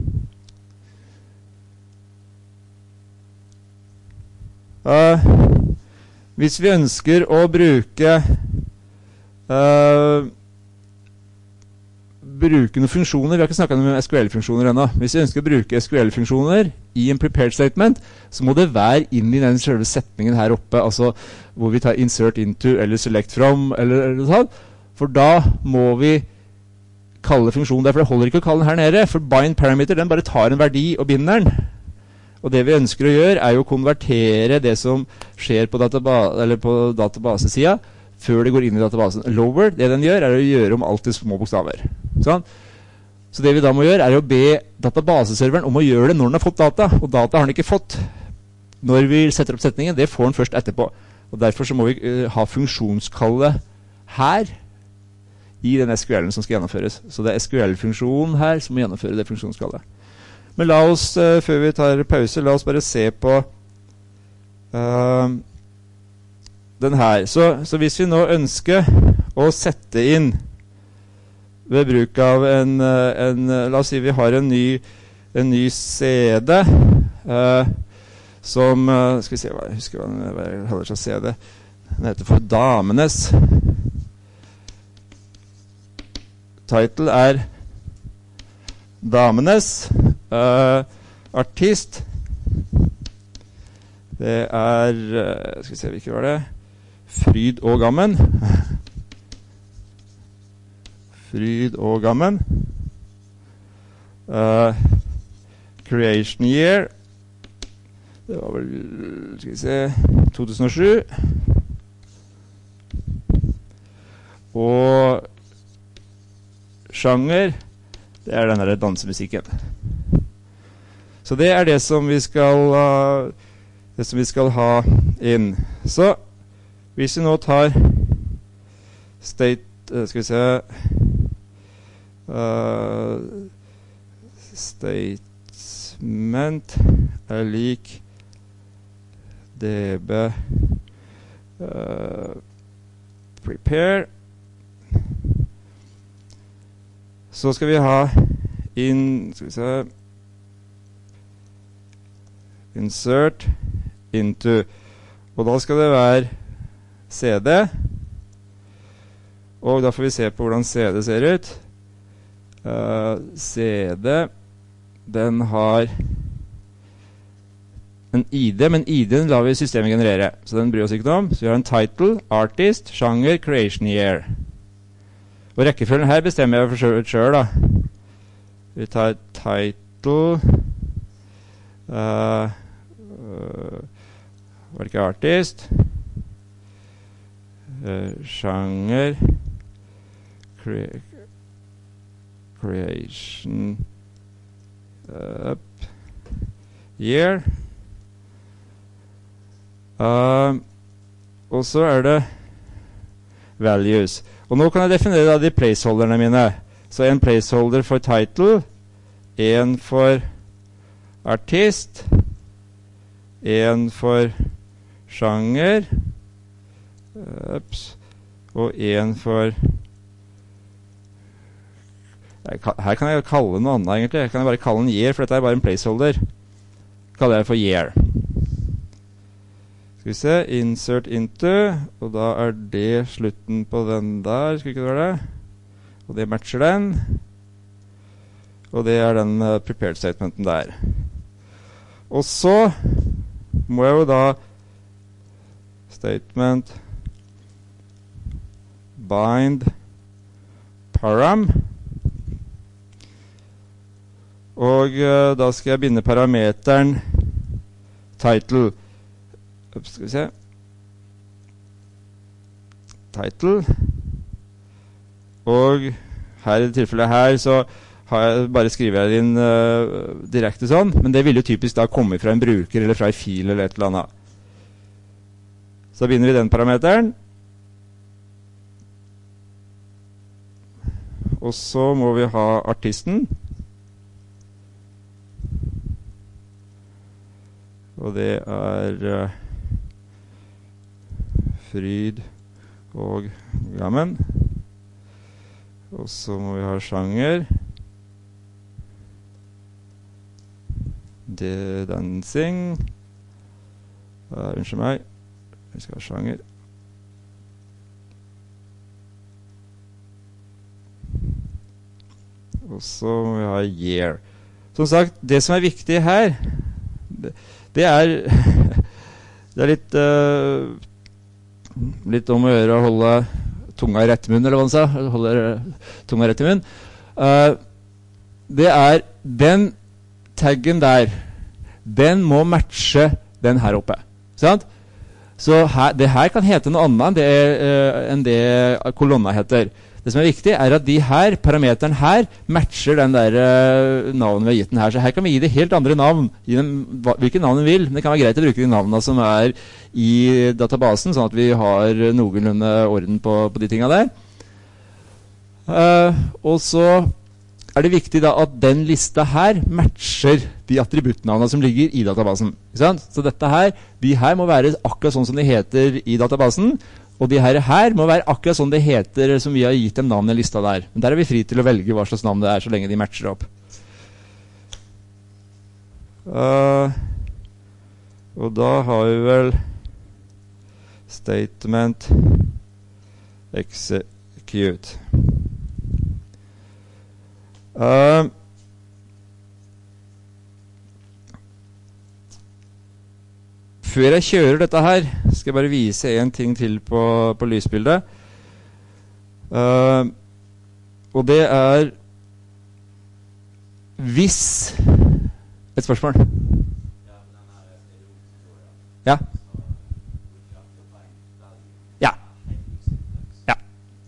Uh, hvis vi ønsker å bruke uh, bruke noen funksjoner, vi har ikke snakket om S Q L-funksjoner ennå. Hvis vi ønsker å bruke S Q L-funksjoner i en prepared statement, så må det være inn i den selve setningen her oppe, altså hvor vi tar insert into eller select from, eller, eller sånn. For da må vi kalle funksjonen der, for det holder ikke å kalle den her nede, for bind parameter, den bare tar en verdi og binder den. Og det vi ønsker å gjøre er jo å konvertere det som skjer på, databa- eller på databasesida før det går inn i databasen. Lower, det den gjør, er å gjøre om alt i små bokstaver. Sånn? Så det vi da må gjøre, er å be databaseserveren om å gjøre det når den har fått data. Og data har den ikke fått når vi setter opp setningen. Det får den først etterpå. Og derfor så må vi uh, ha funksjonskallet her i den S Q L-en som skal gjennomføres. Så det er S Q L-funksjonen her som må gjennomføre det funksjonskallet. Men la oss, uh, før vi tar pause, la oss bare se på uh, den her. Så, så hvis vi nå ønsker å sette inn ved bruk av en, en la oss si vi har en ny, en ny C D uh, som, uh, skal vi se hva jeg husker hva den hva jeg holder seg C D. Den heter for Damenes. Title er Damenes. Uh, artist. Det er, uh, skal vi se hvilke var det? Fryd og Gammen. Fryd og Gammen. Uh, creation year. Det var vel, skal vi se, to tusen og sju. Og sjanger, det er denne dansemusikken. Så det er det som vi skal, uh, det som vi skal ha inn. Så hvis vi nå tar state, uh, skal vi se, uh, statement er lik db uh, prepare. Så skal vi ha in, skal vi se, insert into, og da skal det være C D, og da får vi se på hvordan C D ser ut. Uh, C D, den har en I D, men I D-en lar vi systemet generere, så den bryr oss ikke om. Så vi har en title, artist, sjanger, creation year. Og rekkefølgen her bestemmer jeg for selv da. Vi tar title, uh, uh, var det ikke artist, uh, sjanger, cre creation, up, year. Uh, og så er det values. Og nå kan jeg definere da de placeholderne mine. Så en placeholder for title, en for artist, en for sjanger, ups, og en for, her kan jeg kalle noe annet egentlig. Jeg kan bare kalle den year, for dette er bare en placeholder. Kaller jeg for year. Skal vi se, insert into, og da er det slutten på den der, skal ikke det være det? Og det matcher den. Og det er den uh, prepared statementen der. Og så må jeg jo da statement bind param. Og uh, da skal jeg binde parameteren title. Ups, skal vi se. Title. Og her i tilfellet her så har jeg bare skrevet inn uh, direkte sånn, men det vil jo typisk da komme fra en bruker eller fra en fil eller et eller annet. Så binder vi den parameteren. Og så må vi ha artisten. Og det er uh, Fryd og Gammen. Og så må vi ha sjanger. The dancing. Uh, unnskyld meg. Vi skal ha sjanger. Og så må vi ha year. Som sagt, det som er viktig her, det, det er det er litt uh, litt om å gjøre å holde tunga i rett munn, eller hva han sa, holde tunga rett i munn. Uh, det er den taggen der, den må matche den her oppe. Sant? Så her, det her kan hete noe annet enn det, uh, enn det kolonna heter. Det som er viktig er at de her, parameteren her, matcher den der uh, navnet vi har gitt den her. Så her kan vi gi det helt andre navn. Gi dem hva, hvilke navn vi vil. Men det kan være greit å bruke de navnene som er i databasen, sånn at vi har noenlunde orden på, på de tingene der. Uh, og så er det viktig da at den lista her matcher de attributtnavnene som ligger i databasen. Ikke sant? Så dette her, de her må være akkurat sånn som de heter i databasen, og de her, her må være akkurat sånn det heter som vi har gitt dem navn i lista der. Men der er vi fri til å velge hva slags navn det er, så lenge de matcher opp. Uh, og da har vi vel statement execute. Uh, Før jeg kjører dette her, skal jeg bare vise en ting til på, på lysbildet. Uh, og det er hvis et spørsmål. Ja. Ja. Ja.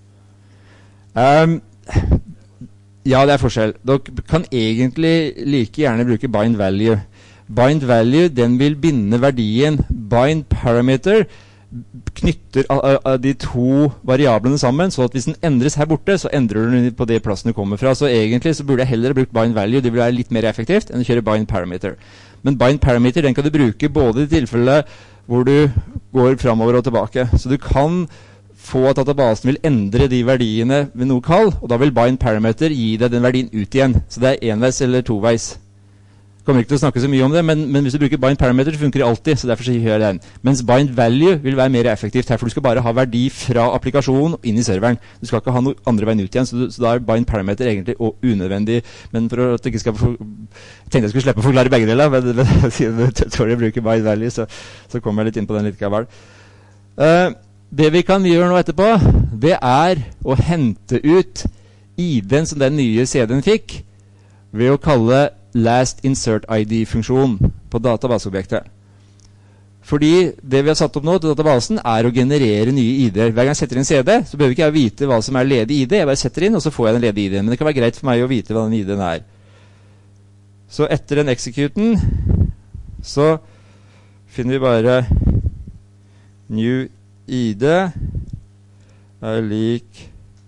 Um, ja, det er forskjell. Dere kan egentlig like gjerne bruke bind value. Bind value, den vil binde verdien. Bind parameter knytter uh, uh, de to variablene sammen, så at hvis den endres her borte, så endrer den på det plassen du kommer fra. Så egentlig så burde jeg heller bruke bind value. Det vil være litt mer effektivt enn å kjøre bind parameter. Men bind parameter, den kan du bruke både i tilfelle hvor du går fremover og tilbake. Så du kan få at databasen vil endre de verdiene ved noe kall, og da vil bind parameter gi deg den verdien ut igjen. Så det er enveis eller toveis. Kommer ikke til å snakke så mye om det, men, men hvis du bruker bind parameter, så funker det alltid, så derfor sier jeg den. Mens bind value vil være mer effektivt her, for du skal bare ha verdi fra applikasjonen inn i serveren. Du skal ikke ha noe andre veien ut igjen, så, du, så da er bind parameter egentlig unødvendig. Men for at jeg ikke skal for, jeg tenkte jeg skulle slippe å forklare begge deler, men siden du tør å bruke bind value, så, så kommer jeg litt inn på den litt gavel. Uh, det vi kan gjøre nå etterpå, det er å hente ut I D-en som den nye C D-en fikk, ved å kalle last insert I D-funksjon på databaseobjektet. Fordi det vi har satt opp nå til databasen er å generere nye I D-er. Hver gang jeg setter inn C D, så behøver ikke jeg vite hva som er ledig I D. Jeg bare setter inn, og så får jeg den ledige I D-en. Men det kan være greit for meg å vite hva den I D-en er. Så etter den executen, så finner vi bare new I D er lik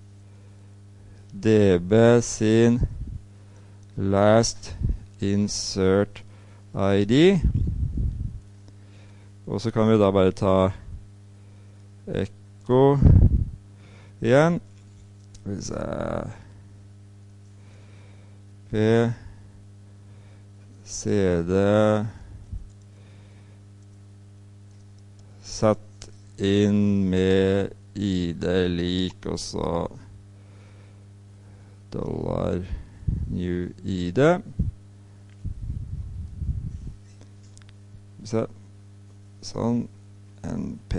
db sin last insert I D, og så kan vi da bare ta echo igjen, hvis jeg p cd satt inn med I D lik, og så dollar new I D. Så, sånn np.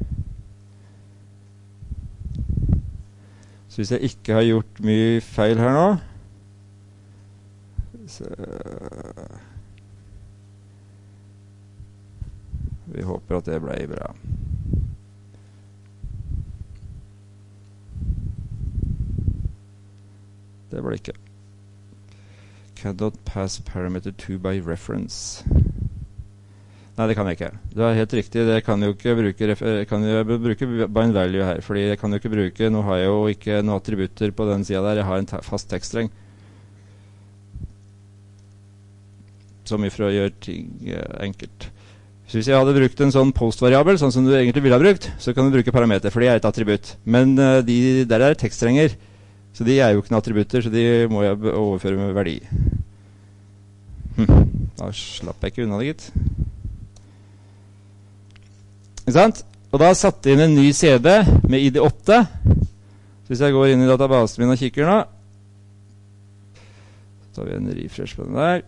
Så hvis jeg ikke har gjort mye feil her nå, så vi håper at det ble bra. Det ble ikke. Cannot pass parameter to by reference. Nei, det kan jeg ikke. Det er helt riktig. Det kan jo ikke bruke, kan jo bruke bind value her, fordi jeg kan jo ikke bruke, nå har jeg jo ikke noen attributter på den siden der, jeg har en fast tekststreng. Så mye for å gjøre ting uh, enkelt. Så hvis jeg hadde brukt en sånn post-variabel, sånn som du egentlig ville ha brukt, så kan du bruke parameter, for det er et attributt. Men uh, de der er tekststrenger, så de er jo ikke noen attributter, så de må jeg overføre med verdi. Hm. Da slapp jeg ikke unna det, gitt. Ikke sant? Og da satte jeg inn en ny C D med I D åtte. Så hvis jeg går inn i databasen min og kikker nå, så tar vi en refresh på den der.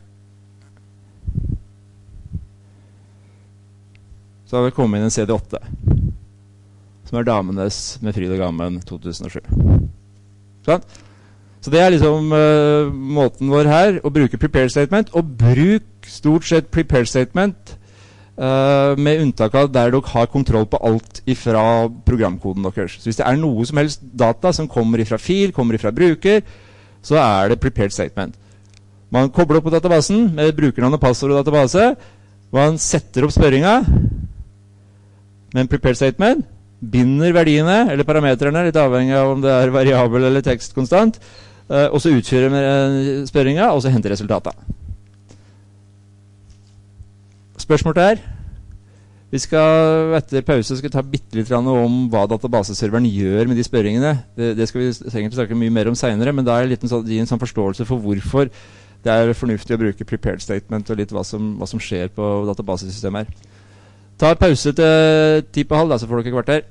Så har vi kommet inn en C D åtte, som er damenes med Fryd og Gammen to tusen og sju. Sånn? Så det er liksom uh, måten vår her, å bruke prepare statement, og bruk stort sett prepared statement, uh, med unntak av der dere har kontroll på alt ifra programkoden deres. Så hvis det er noe som helst data som kommer ifra fil, kommer ifra bruker, så er det prepared statement. Man kobler opp på databasen med brukernavn og passord og database. Man setter opp spørringa med en prepared statement, binder verdiene, eller parametrene, litt avhengig av om det er variabel eller tekstkonstant, uh, og så utfører man spørringa, og så henter resultatet. Spørsmålet er, vi skal etter pause skal ta bitte litt om hva databaseserveren gjør med de spørringene. Det, det skal vi egentlig snakke mye mer om senere, men da er det litt en sånn, en sånn forståelse for hvorfor det er fornuftig å bruke prepared statement og litt hva som, hva som skjer på databasesystemet her. Ta en pause til ti på halv, da, så får dere et kvarter.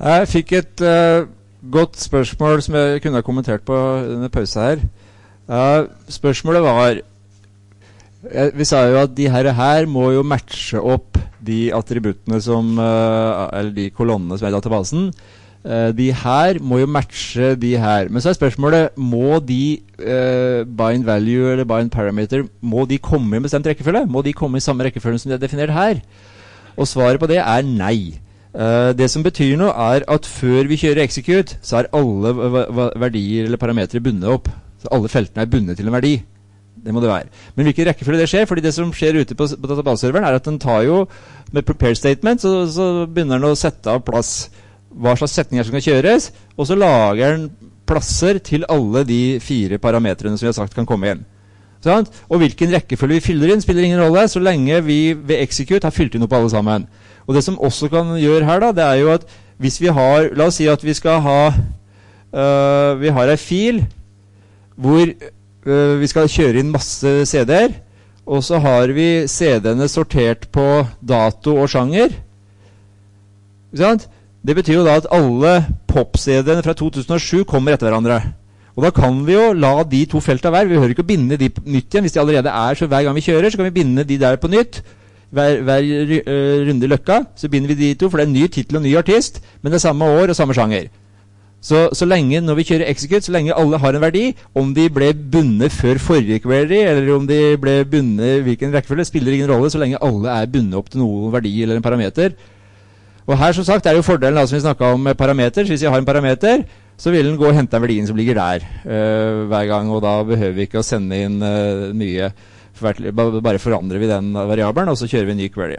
Jeg fikk et uh, godt spørsmål som jeg kunne ha kommentert på under pause her. Uh, spørsmålet var, uh, vi sa jo at de her, her må jo matche opp de attributtene som, uh, eller de kolonnene som er i databasen. Uh, de her må jo matche de her. Men så er spørsmålet, må de uh, bind value eller bind parameter, må de komme i en bestemt rekkefølge? Må de komme i samme rekkefølge som de er definert her? Og svaret på det er nei. Uh, det som betyr noe er at før vi kjører execute, så er alle verdier eller parametre bundet opp. Så alle feltene er bundet til en verdi. Det må det være. Men hvilken rekkefølge det skjer? Fordi det som skjer ute på, på databaseserveren er at den tar jo, med prepare statement, så, så begynner den å sette av plass hva slags setninger som kan kjøres, og så lager den plasser til alle de fire parametrene som vi har sagt kan komme igjen. Sånn? Og hvilken rekkefølge vi fyller inn spiller ingen rolle, så lenge vi ved execute har fylt inn opp alle sammen. Og det som også kan gjøre her da, det er jo at hvis vi har, la oss si at vi skal ha, uh, vi har en fil hvor uh, vi skal kjøre inn masse C D-er, og så har vi C D-ene sortert på dato og sjanger. Ikke sant? Det betyr jo da at alle pop-C D-ene fra to tusen og sju kommer etter hverandre. Og da kan vi jo la de to feltene være. Vi hører ikke å binde de på nytt igjen. Hvis de allerede er, så hver gang vi kjører, så kan vi binde de der på nytt. Hver, hver uh, runde i løkka, så binder vi de to, for det er en ny titel og ny artist, men det er samme år og samme sjanger. Så, så lenge, når vi kjører execute, så lenge alle har en verdi, om de ble bundet før forrige query, eller om de ble bundet hvilken rekkefølge, spiller ingen rolle, så lenge alle er bundet opp til noen verdi eller en parameter. Og her, som sagt, er jo fordelen da, som vi snakket om med parameter. Så hvis jeg har en parameter, så vil den gå og hente en verdien som ligger der uh, hver gang, og da behøver vi ikke å sende inn uh, nye. Bare forandrer vi den variabelen, og så kjører vi en ny query.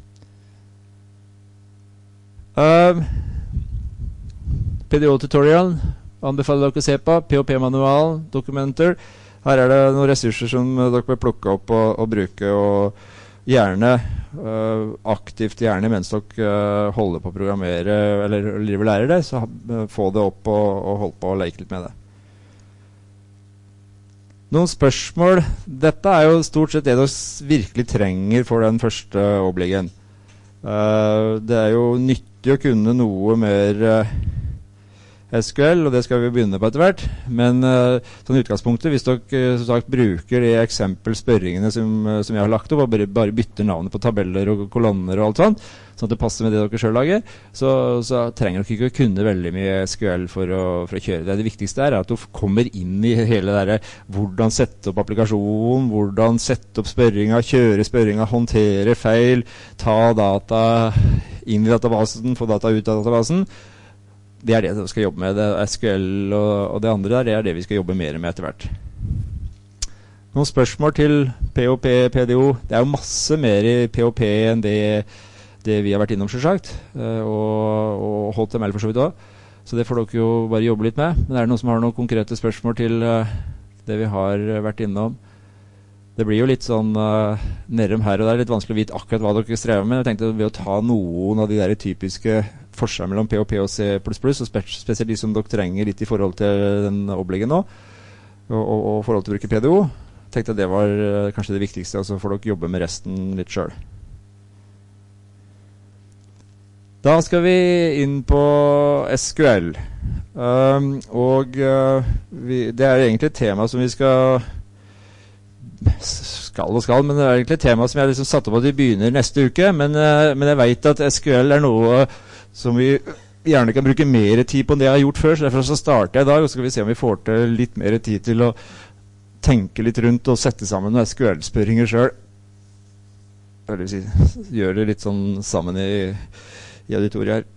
Uh, P D O-tutorial anbefaler dere å se på. P O P-manual, dokumenter. Her er det noen ressurser som dere bør plukke opp og, og bruke, og gjerne uh, aktivt gjerne mens dere uh, holder på å programmere eller, eller lærer det, så uh, få det opp og, og holde på å leke litt med det. Noen spørsmål. Dette er jo stort sett det du virkelig trenger for den første oppleggen. Uh, det er jo nyttig å kunne noe mer uh, S Q L, og det skal vi begynne på etter hvert. Men uh, sånn utgangspunktet, hvis dere uh, som sagt, bruker de eksempelspørringene som, uh, som jeg har lagt opp, og bare, bare bytter navnet på tabeller og kolonner og alt sånt, sånn at det passer med det dere selv lager, så, så trenger dere ikke å kunne veldig mye S Q L for å, for å kjøre det. Det viktigste er at du kommer inn i hele det der, hvordan sette opp applikasjonen, hvordan sette opp spørringer, kjøre spørringer, håndtere feil, ta data inn i databasen, få data ut av databasen. Det er det vi skal jobbe med. Det er S Q L og, og det andre der, det er det vi skal jobbe mer med etter hvert. Noen spørsmål til P O P, P D O. Det er jo masse mer i P O P enn det, det vi har vært innom, selvsagt. Og, og H T M L for så vidt også. Så det får dere jo bare jobbe litt med. Men er det noen som har noen konkrete spørsmål til uh, det vi har vært innom? Det blir jo litt sånn uh, nedom her og der, litt vanskelig å vite akkurat hva dere strever med. Jeg tenkte ved å ta noen av de der typiske forskjellen mellom P O P og C plus plus, og spe spesielt de som dere trenger litt i forhold til den oppleggen nå, og, og, og forhold til å bruke P D O, tenkte jeg det var uh, kanskje det viktigste, og så får dere jobbe med resten litt selv. Da skal vi inn på S Q L, um, og uh, vi, det er egentlig et tema som vi skal skal og skal, men det er egentlig et tema som jeg liksom satt opp at vi begynner neste uke, men, uh, men jeg vet at S Q L er noe som vi gjerne kan bruke mer tid på enn det jeg har gjort før, så derfor så starter jeg i dag, og så skal vi se om vi får til litt mer tid til å tenke litt rundt og sette sammen noen S Q L-spørringer selv. Det vil si, gjør det litt sånn sammen i, i auditoriet her.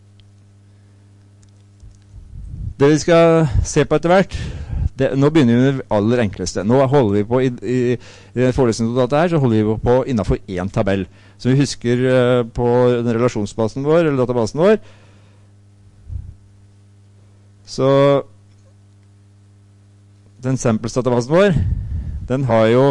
Det vi skal se på etter hvert, det, nå begynner vi med det aller enkleste. Nå holder vi på i, i, i forelesningsnotatet her, så holder vi på innenfor en tabell. Så vi husker uh, på den relasjonsbasen vår, eller databasen vår. Så den samples-databasen vår, den har jo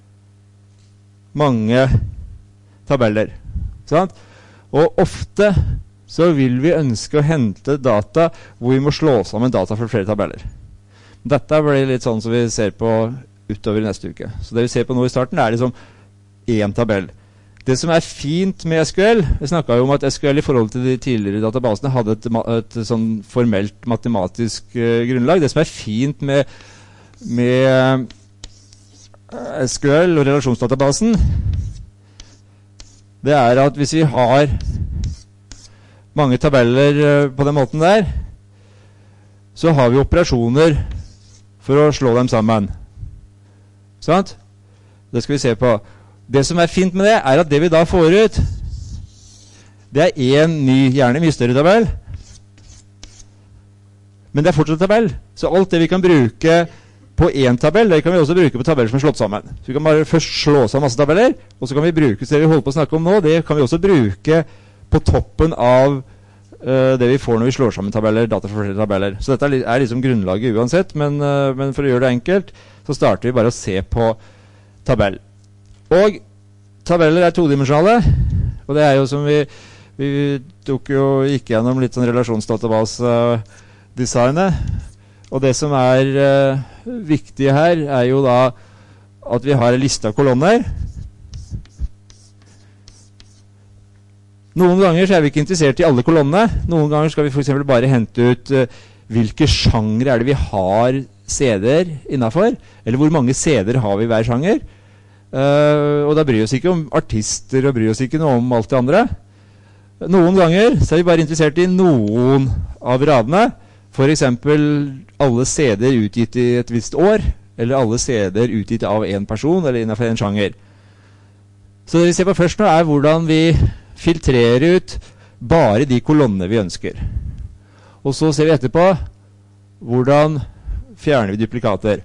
mange tabeller. Sant? Og ofte så vil vi ønske å hente data hvor vi må slå sammen data for flere tabeller. Dette blir litt sånn som vi ser på utover i neste uke. Så det vi ser på nå i starten er liksom en tabell. Det Det som er fint med S Q L, jeg snakket jo om at S Q L i forhold til de tidligere databasene hadde et, et, et sånn formelt matematisk uh, grunnlag. Det som er fint med, med uh, S Q L og relasjonsdatabasen, det er at hvis vi har mange tabeller uh, på den måten der, så har vi operasjoner for å slå dem sammen. Sant? Det skal vi se på. Det som er fint med det, er at det vi da får ut, det er en ny, gjerne mye større tabell. Men det er fortsatt tabell. Så alt det vi kan bruke på en tabell, det kan vi også bruke på tabeller som er slått sammen. Så vi kan bare først slå sammen masse tabeller, og så kan vi bruke, så det vi holder på å snakke om nå, det kan vi også bruke på toppen av uh, det vi får når vi slår sammen tabeller, data for forskjellige tabeller. Så dette er, er liksom grunnlaget uansett, men, uh, men for å gjøre det enkelt, så starter vi bare å se på tabell. Og tabeller er todimensjonale, og det er jo som vi, vi tok jo ikke gjennom litt sånn relasjonsdatabase-designet. Og det som er uh, viktig her er jo da at vi har en liste av kolonner. Noen ganger så er vi ikke interessert i alle kolonnene. Noen ganger skal vi for eksempel bare hente ut uh, hvilke sjangre er det vi har C D-er innenfor, eller hvor mange C D-er har vi i hver sjanger. Uh, og da bryr oss ikke om artister og bryr oss ikke noe om alt det andre. Noen ganger så er vi bare interessert i noen av radene. For eksempel alle C D-er utgitt i et visst år, eller alle C D-er utgitt av en person eller innenfor en sjanger. Så det vi ser på først nå er hvordan vi filtrerer ut bare de kolonnene vi ønsker. Og så ser vi etterpå hvordan fjerner vi duplikater.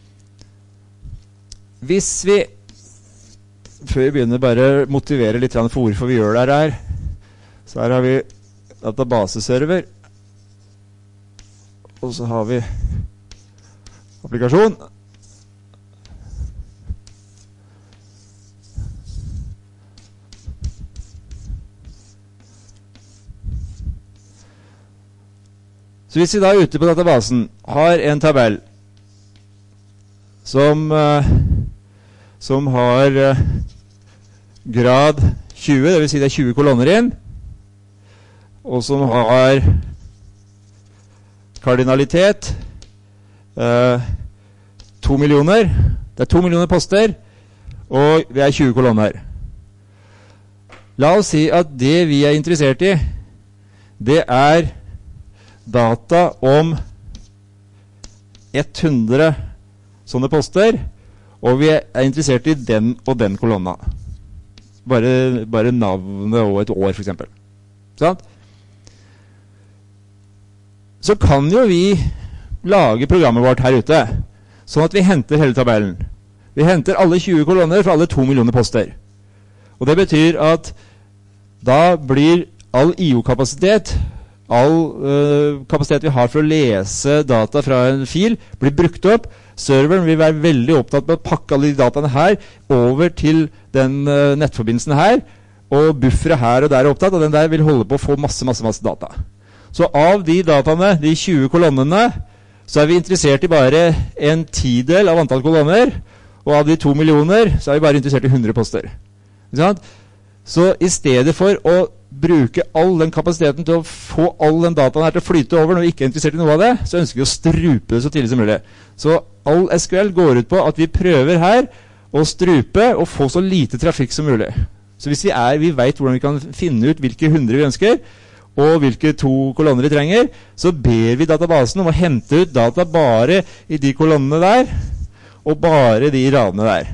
Hvis vi før vi begynner bare motivere litt for hvorfor vi gjør det her, så her har vi databaseserver, og så har vi applikasjon. Så hvis vi da ute på databasen har en tabell som, uh, som har uh, grad tjue, det vil si det er tjue kolonner inn, og som har kardinalitet uh, to millioner, det er to millioner poster, og det er tjue kolonner. La oss si at det vi er interessert i, det er data om hundre sånne poster, og vi er interessert i den og den kolonna. Bare, bare navnet og et år, for eksempel. Sånn? Så kan jo vi lage programmet vårt her ute, sånn at vi henter hele tabellen. Vi henter alle tjue kolonner for alle to millioner poster. Og det betyr at da blir all I O-kapasitet, all uh, kapasitet vi har for å lese data fra en fil, blir brukt opp. Serveren vil være veldig opptatt med å pakke alle de dataene her over til den uh, nettforbindelsen her, og buffere her og der er opptatt, og den der vil holde på å få masse, masse, masse data. Så av de dataene, de tjue kolonnene, så er vi interessert i bare en tidel av antall kolonner, og av de to millioner, så er vi bare interessert i hundre poster. Ikke sant? Så i stedet for å bruke all den kapasiteten til å få all den dataen her til å flyte over når vi ikke er interessert i noe av det, så ønsker vi å strupe det så tidlig som mulig. Så all S Q L går ut på at vi prøver her å strupe og få så lite trafikk som mulig. Så hvis vi, er, vi vet hvordan vi kan finne ut hvilke hundre vi ønsker, og hvilke to kolonner vi trenger, så ber vi databasen om å hente ut data bare i de kolonnene der, og bare de radene der.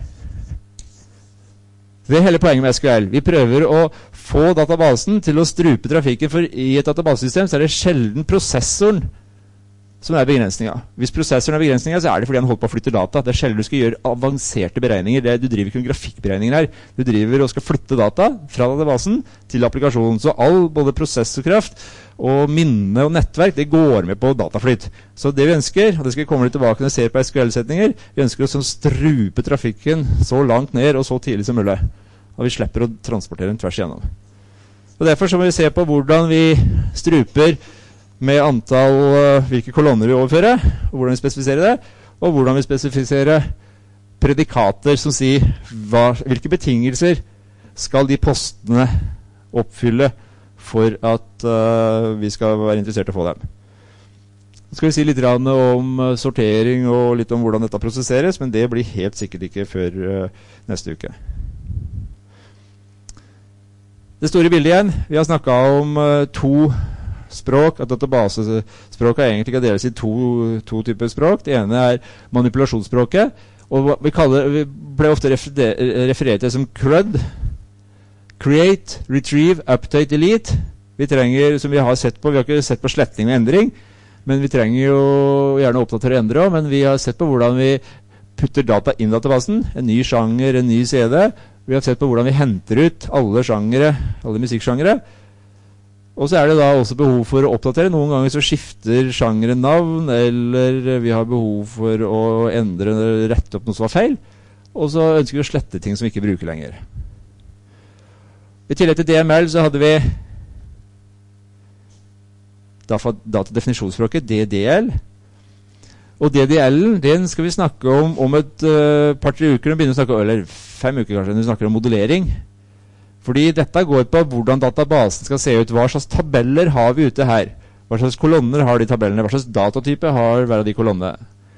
Det er hele poenget med S Q L. Vi prøver å få databasen til å strupe trafikken, for i et databasesystem så er det sjelden prosessoren som er begrensningen. Hvis prosessoren er begrensningen, så er det fordi han holder på å flytte data. Det er sjelden du skal gjøre avanserte beregninger. Det, du driver ikke med grafikkberegninger her. Du driver og skal flytte data fra databasen til applikasjonen. Så all både prosessorkraft og minne og nettverk, det går med på dataflytt. Så det vi ønsker, og det skal vi komme litt tilbake når vi ser på S Q L-setninger, vi ønsker å strupe trafikken så langt ned og så tidlig som mulig. Og vi slipper å transportere den tvers igjennom. Og derfor så må vi se på hvordan vi struper med antall, uh, hvilke kolonner vi overfører, og hvordan vi spesifiserer det, og hvordan vi spesifiserer predikater som sier hva, hvilke betingelser skal de postene oppfylle for at uh, vi skal være interessert i å få dem. Så skal vi si litt om uh, sortering og litt om hvordan dette prosesseres, men det blir helt sikkert ikke før uh, neste uke. Det store bildet igjen. Vi har snakket om uh, to språk, at databasespråket egentlig kan deles i to, to typer språk. Det ene er manipulasjonsspråket, og vi, kaller, vi ble ofte referert til som CRUD. Create, Retrieve, Update, Delete. Vi trenger, som vi har sett på, vi har ikke sett på sletting og endring, men vi trenger jo gjerne oppdatere og endre, men vi har sett på hvordan vi putter data inn i databasen, en ny sjanger, en ny C D. Vi har sett på hvordan vi henter ut alle sjangere, alle musikksjangere. Og så er det da også behov for å oppdatere. Noen ganger så skifter sjangeren navn, eller vi har behov for å endre, rette opp noe som var feil, og så ønsker vi å slette ting som vi ikke bruker lenger. I tillegg til D M L så hadde vi datadefinisjonsspråket, D D L. Og D D L-en, den skal vi snakke om om et uh, par-tre uker, begynner å snakke, eller fem uker kanskje, når vi snakker om modellering. Fordi dette går på hvordan databasen skal se ut. Hva slags tabeller har vi ute her? Hva slags kolonner har de tabellene? Hva slags datatype har hver av de kolonnene?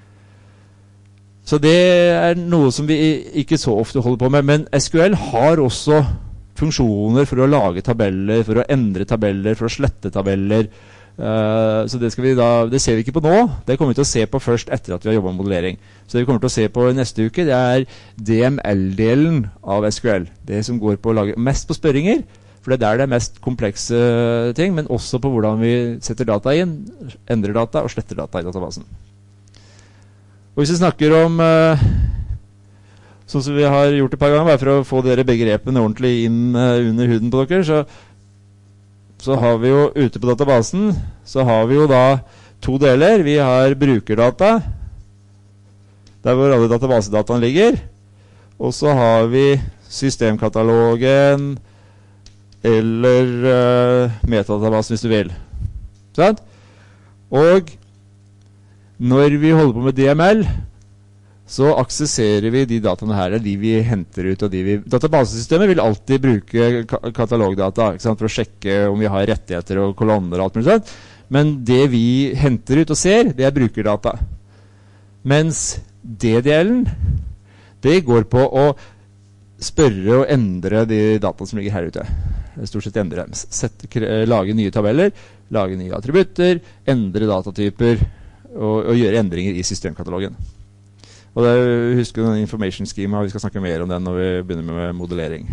Så det er noe som vi ikke så ofte holder på med, men S Q L har også funksjoner for å lage tabeller, for å endre tabeller, for å slette tabeller. Uh, så det, skal vi da, det ser vi ikke på nå. Det kommer vi til å se på først etter at vi har jobbet med modellering. Så det vi kommer til å se på neste uke, det er D M L-delen av S Q L. Det som går på å lage mest på spørringer, for det er der det er mest komplekse ting, men også på hvordan vi setter data inn, endrer data og sletter data i databasen. Og hvis vi snakker om uh, sånn som vi har gjort et par ganger, bare for å få dere begrepene ordentlig inn uh, under huden på dere, så, så har vi jo ute på databasen, så har vi jo da to deler. Vi har brukerdata, der hvor alle databasedataene ligger, og så har vi systemkatalogen, eller uh, metadatabasen hvis du vil. Sånn? Og når vi holder på med D M L, så aksesserer vi de dataene her, de vi henter ut, og de vi... Databasesystemet vil alltid bruke ka katalogdata, ikke sant, for å sjekke om vi har rettigheter og kolonner og alt mulig sånt. Men det vi henter ut og ser, det er brukerdata. Mens D D L-en, det går på å spørre og endre de dataene som ligger her ute. Stort sett endre dem. Sette, lage nye tabeller, lage nye attributter, endre datatyper, og, og gjøre endringer i systemkatalogen. Og det, husk den information schema, vi skal snakke mer om den når vi begynner med modellering.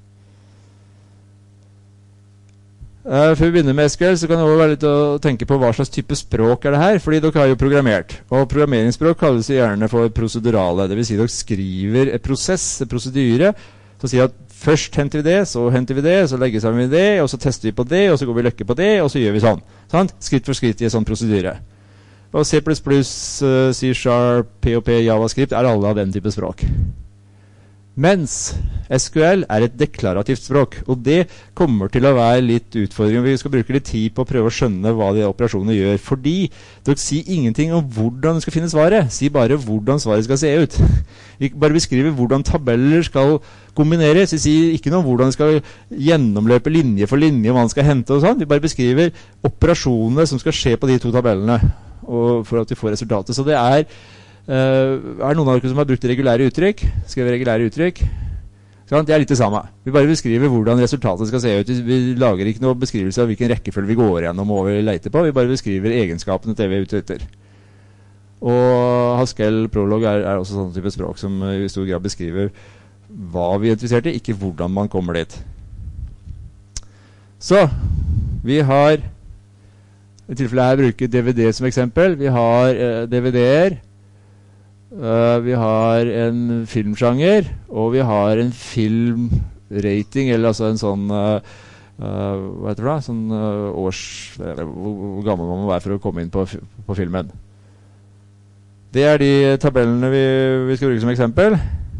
Uh, før vi begynner med S Q L, så kan det også være litt å tenke på hva slags type språk er det her, fordi dere har jo programmert. Og programmeringsspråk kalles gjerne for prosedurale. Det vil si at dere skriver et prosess, et prosedyre, så sier at først henter vi det, så henter vi det, så legger sammen vi det, og så tester vi på det, og så går vi løkke på det, og så gjør vi sånn. sånn? Skritt for skritt i en sånn prosedyre. Og C plus plus, C Sharp, P H P, JavaScript er alle av den type språk. Mens S Q L er et deklarativt språk, og det kommer til å være litt utfordring. Vi skal bruke litt tid på å prøve å skjønne hva de operasjonene gjør, fordi dere sier ingenting om hvordan du skal finne svaret. Si bare hvordan svaret skal se ut. Vi bare beskriver hvordan tabeller skal kombineres. Vi sier ikke noe om hvordan det skal gjennomløpe linje for linje, hva man skal hente og sånn. Vi bare beskriver operasjonene som skal skje på de to tabellene, og for at vi får resultatet. Så det er, uh, er noen av dere som har brukt regulære uttrykk, skrevet regulære uttrykk. Så det er litt det samme. Vi bare beskriver hvordan resultatet skal se ut. Vi lager ikke noe beskrivelse av hvilken rekkefølge vi går gjennom og vi leter på. Vi bare beskriver egenskapene til vi er ute etter. Og Haskell Prolog er, er også sånn type språk som i stor grad beskriver hva vi er interessert i, ikke hvordan man kommer dit. Så, vi har i tilfelle her bruker D V D som eksempel. Vi har uh, D V D-er, uh, vi har en filmsjanger, og vi har en filmrating, eller altså en sånn, uh, uh, hva heter det, sånn uh, års, uh, hvor, hvor gammel man må være for å komme inn på, på filmen. Det er de tabellene vi, vi skal bruke som eksempel.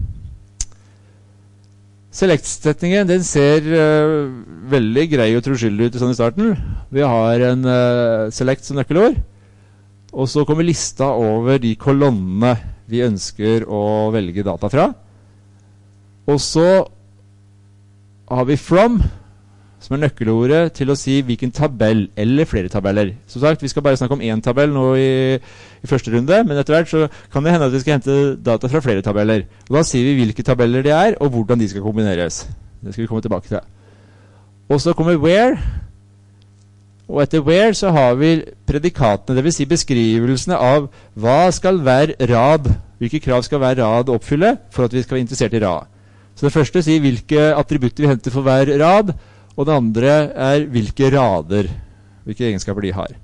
Select-setningen, den ser uh, veldig grei og troskyldig ut sånn i starten. Vi har en uh, select som nøkkelord, og så kommer lista over de kolonnene vi ønsker å velge data fra. Og så har vi from, som er nøkkelordet til å si hvilken tabell, eller flere tabeller. Som sagt, vi skal bare snakke om én tabell nå i, i første runde, men etter hvert så kan det hende at vi skal hente data fra flere tabeller. Og da sier vi hvilke tabeller det er, og hvordan de skal kombineres. Det skal vi komme tilbake til. Og så kommer where, og etter where så har vi predikatene, det vil si beskrivelsene av hva skal hver rad, hvilke krav skal hver rad oppfylle for at vi skal være interessert i rad. Så det første sier hvilke attributter vi henter for hver rad, og det andre er hvilke rader, hvilke egenskaper de har.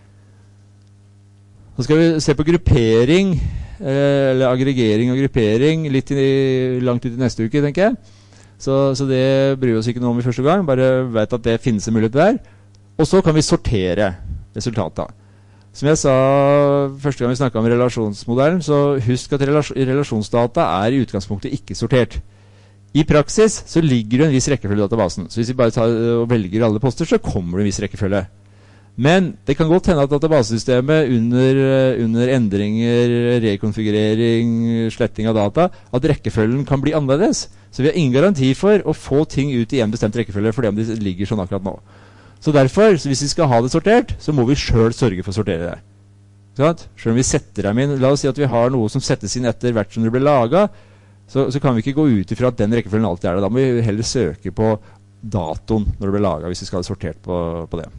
Så skal vi se på gruppering, eh, eller aggregering og gruppering, litt i, langt ut i neste uke, tenker jeg. Så, så det bryr vi oss ikke noe om i første gang, bare vet at det finnes en mulighet der. Og så kan vi sortere resultatet. Som jeg sa første gang vi snakket om relasjonsmodellen, så husk at relasjonsdata er i utgangspunktet ikke sortert. I praksis så ligger det en viss rekkefølge i databasen. Så hvis vi bare tar og velger alle poster, så kommer det en viss rekkefølge. Men det kan godt hende at databasesystemet under, under endringer, rekonfigurering, sletting av data, at rekkefølgen kan bli annerledes. Så vi har ingen garanti for å få ting ut i en bestemt rekkefølge, fordi om de ligger sånn akkurat nå. Så derfor, så hvis vi skal ha det sortert, så må vi selv sørge for å sortere det. Sånn? Selv om vi setter dem inn, la oss si at vi har noe som settes inn etter hvert som det blir laget, så, så kan vi ikke gå ut ifra at den rekkefølgen alltid er det. Da må vi heller søke på datoen når det blir laget, hvis vi skal ha det sortert på, på det.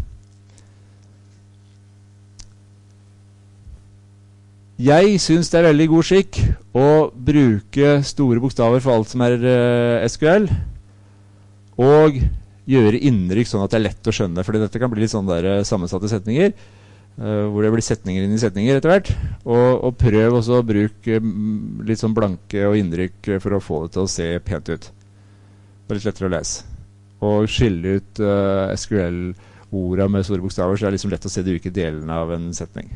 Jeg synes det er veldig god skikk å bruke store bokstaver for alt som er uh, S Q L, og gjøre innrykk sånn at det er lett å skjønne, fordi dette kan bli litt sånn der uh, sammensatte setninger, uh, hvor det blir setninger inn i setninger etter hvert, og, og prøv også å bruke um, litt sånn blanke og innrykk for å få det til å se pent ut. Det er litt lettere å lese. Og skille ut uh, S Q L-ordet med store bokstaver, så er det liksom lett å se de ulike delene av en setning.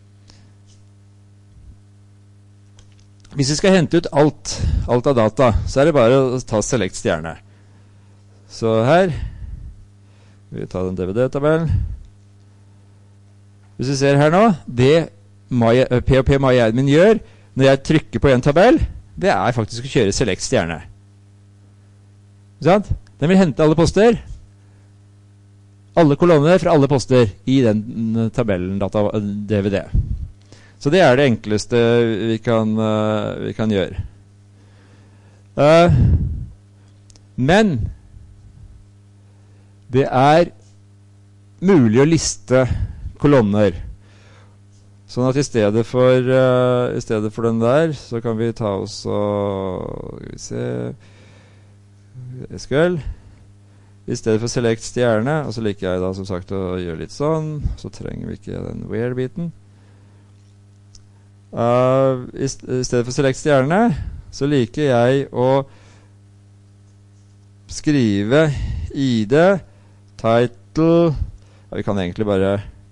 Hvis vi skal hente ut alt, alt av data, så er det bare å ta select stjerne. Så her, vi tar den D V D-tabellen. Hvis vi ser her nå, det P H P MyAdmin gjør, når jeg trykker på en tabell, det er faktisk å kjøre select stjerne. Sant? Den vil hente alle poster, alle kolonner fra alle poster i den tabellen data D V D. Så det er det enkleste vi kan, uh, vi kan gjøre. Uh, men det er mulig å liste kolonner. Sånn at i stedet for, uh, i stedet for den der, så kan vi ta oss og skal vi se, S Q L. I stedet for select stjerne, og så liker jeg da som sagt å gjøre litt sånn, så trenger vi ikke den where-biten. Uh, i, st I stedet for select stjerne så liker jeg å skrive I D, title, ja, vi kan egentlig bare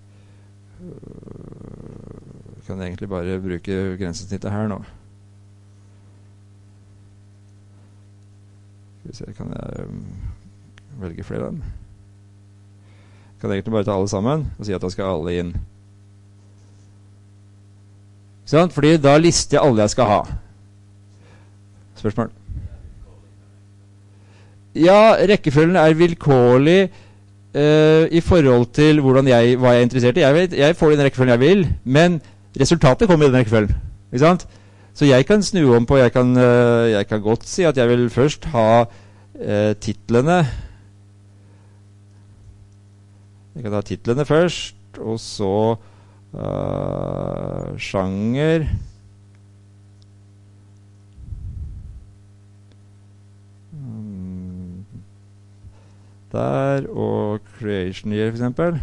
uh, kan egentlig bare bruke grensesnittet her nå. Skal vi se, kan jeg um, velge flere av dem? Kan jeg egentlig bare ta alle sammen og si at da skal alle inn. Sånn, fordi da lister jeg alle jeg skal ha. Spørsmål? Ja, rekkefølgen er vilkårlig uh, i forhold til hvordan jeg, hva jeg er interessert i. Jeg, vet, jeg får den rekkefølgen jeg vil, men resultatet kommer i den rekkefølgen. Ikke sant? Så jeg kan snu om på, jeg kan, uh, jeg kan godt si at jeg vil først ha uh, titlene. Jeg kan ta titlene først, og så Uh, sjanger um, der og creation year for eksempel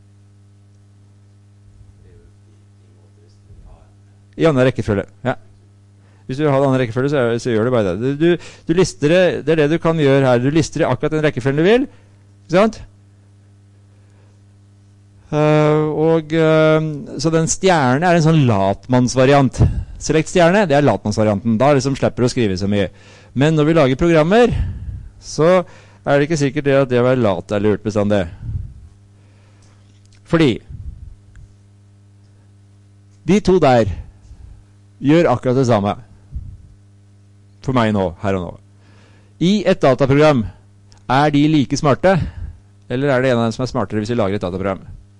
i annen rekkefølge, ja. Hvis du har en annen rekkefølge, så, så gjør du bare det. Du, du, du lister det, det er det du kan gjøre her. Du lister det akkurat den rekkefølgen du vil, ikke sant? Uh, og uh, så den stjerne er en sånn latmannsvariant. Select stjerne, det er latmannsvarianten. Da liksom slipper du å skrive så mye. Men når vi lager programmer, så er det ikke sikkert det at det å være lat er lurt bestandig. Fordi de to der gjør akkurat det samme for meg nå, her og nå. I et dataprogram Er de like smarte, eller er det en av dem som er smartere hvis vi lager et dataprogram?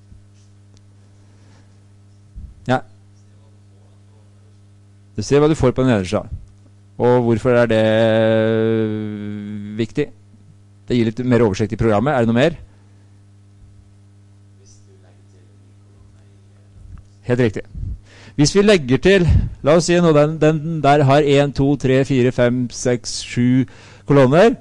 Ja. Du ser hva du får på den nederste. Og hvorfor er det viktig? Det gir litt mer oversikt i programmet. Er det noe mer? Helt riktig. Hvis vi legger til, la oss si nå, den, den der har en, to, tre, fire, fem, seks, sju kolonner.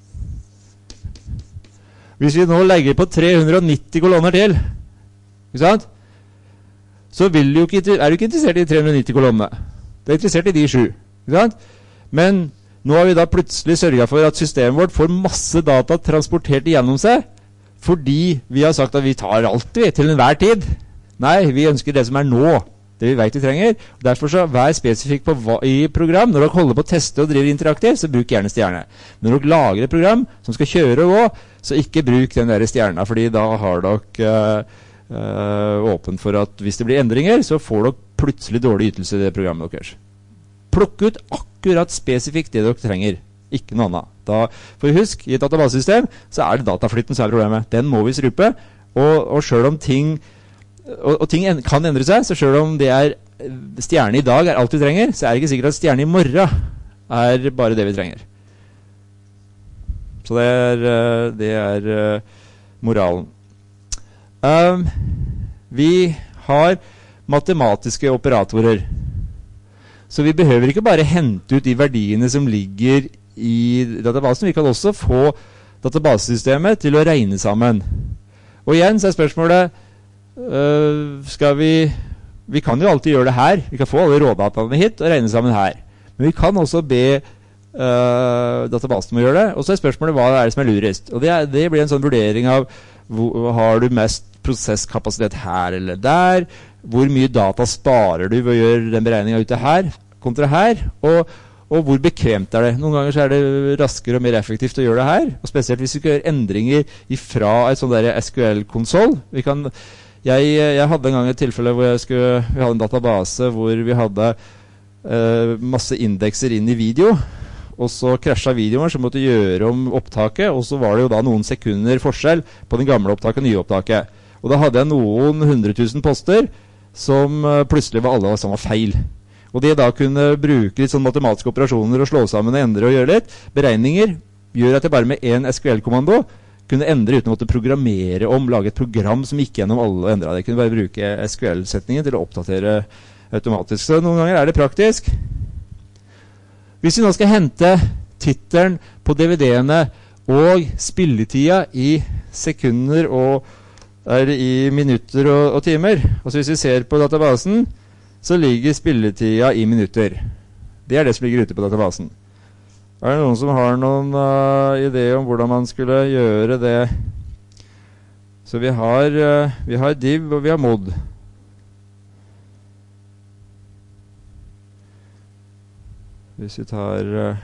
Hvis vi nå legger på tre hundre og nitti kolonner til, ikke sant? Så vil du ikke, er du ikke interessert i tre hundre og nitti kolonnene. Du er interessert i de sju, ikke sant? Men nå har vi da plutselig sørget for at systemet vårt får masse data transportert igjennom seg, fordi vi har sagt at vi tar alt vi til enhver tid. Nei, vi ønsker det som er nå, det vi vet vi trenger. Derfor så vær spesifikk på hva, i program. Når dere holder på å teste og driver interaktivt, så bruk gjerne stjerne. Men når dere lager et program som skal kjøre og gå, så ikke bruk den der stjerna, fordi da har dere uh, uh, åpen for at hvis det blir endringer, så får dere plutselig dårlig ytelse i det programmet deres. Plukk ut akkurat spesifikt det dere trenger, ikke noe annet. Da, for husk, i et databasesystem så er det dataflytten som er problemet. Den må vi strupe, og, og selv om ting og, og ting en, kan endre seg, så selv om det er stjerne i dag er alt vi trenger, så er det ikke sikkert at stjerne i morgen er bare det vi trenger. Så det er, det er uh, moralen. Um, vi har matematiske operatorer. Så vi behøver ikke bare hente ut de verdiene som ligger i databasen. Vi kan også få databasesystemet til å regne sammen. Og igjen så er spørsmålet, øh, skal vi, vi kan jo alltid gjøre det her. Vi kan få alle rådataene hit og regne sammen her. Men vi kan også be øh, databasen om å gjøre det. Og så er spørsmålet, hva er det som er lurest? Og det, er, det blir en sånn vurdering av, hvor, har du mest prosesskapasitet her eller der? Hvor mye data sparer du ved å gjøre den beregningen ute her kontra her, og, og hvor bekvemt er det. Noen ganger så er det raskere og mer effektivt å gjøre det her, og spesielt hvis vi skal gjøre endringer ifra et sånn der S Q L-konsol. Vi kan, jeg, jeg hadde en gang et tilfelle hvor jeg skulle, vi hadde en database hvor vi hadde uh, masse indekser inn i video, og så krasjet videoen, så måtte gjøre om opptaket, og så var det jo da noen sekunder forskjell på den gamle opptaket og nye opptaket. Og da hadde jeg noen hundre tusen poster som uh, plutselig var alle som var feil. Og de da kunne bruke litt sånn matematiske operasjoner og slå sammen og endre og gjøre litt. Beregninger gjør at jeg bare med en S Q L-kommando kunne endre uten å måtte programmere om, lage et program som gikk gjennom alle og endret det. Jeg kunne bare bruke S Q L-setningen til å oppdatere automatisk. Så noen ganger er det praktisk. Hvis vi nå skal hente titelen på D V D-ene og spilletida i sekunder og er i minutter og, og timer. Altså hvis vi ser på databasen, så ligger spilletida i minutter. Det er det som ligger ute på databasen. Er det noen som har noen uh, idé om hvordan man skulle gjøre det? Så vi har, uh, vi har div og vi har mod. Hvis vi tar uh,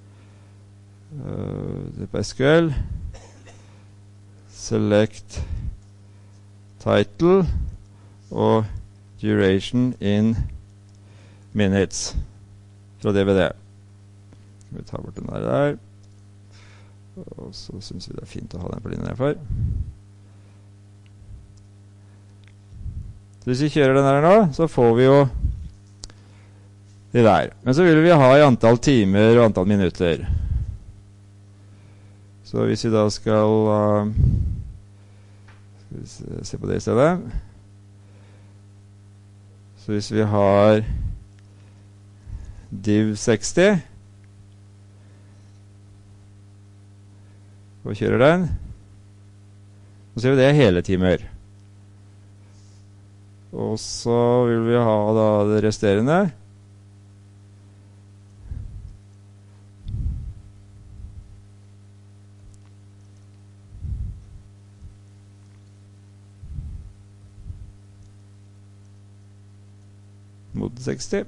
uh, det på S Q L, select title og duration in minutes fra D V D. Vi tar bort den der der. Og så synes vi det er fint å ha den på linjen nedfor. Så hvis vi kjører den der nå, så får vi jo de der. Men så vil vi ha i antall timer og antall minutter. Så hvis vi da skal uh, skal vi se på det i stedet. Så hvis vi har div seksti og kjører den, så ser vi det hele timer. Og så vil vi ha da det resterende. Mod seksti.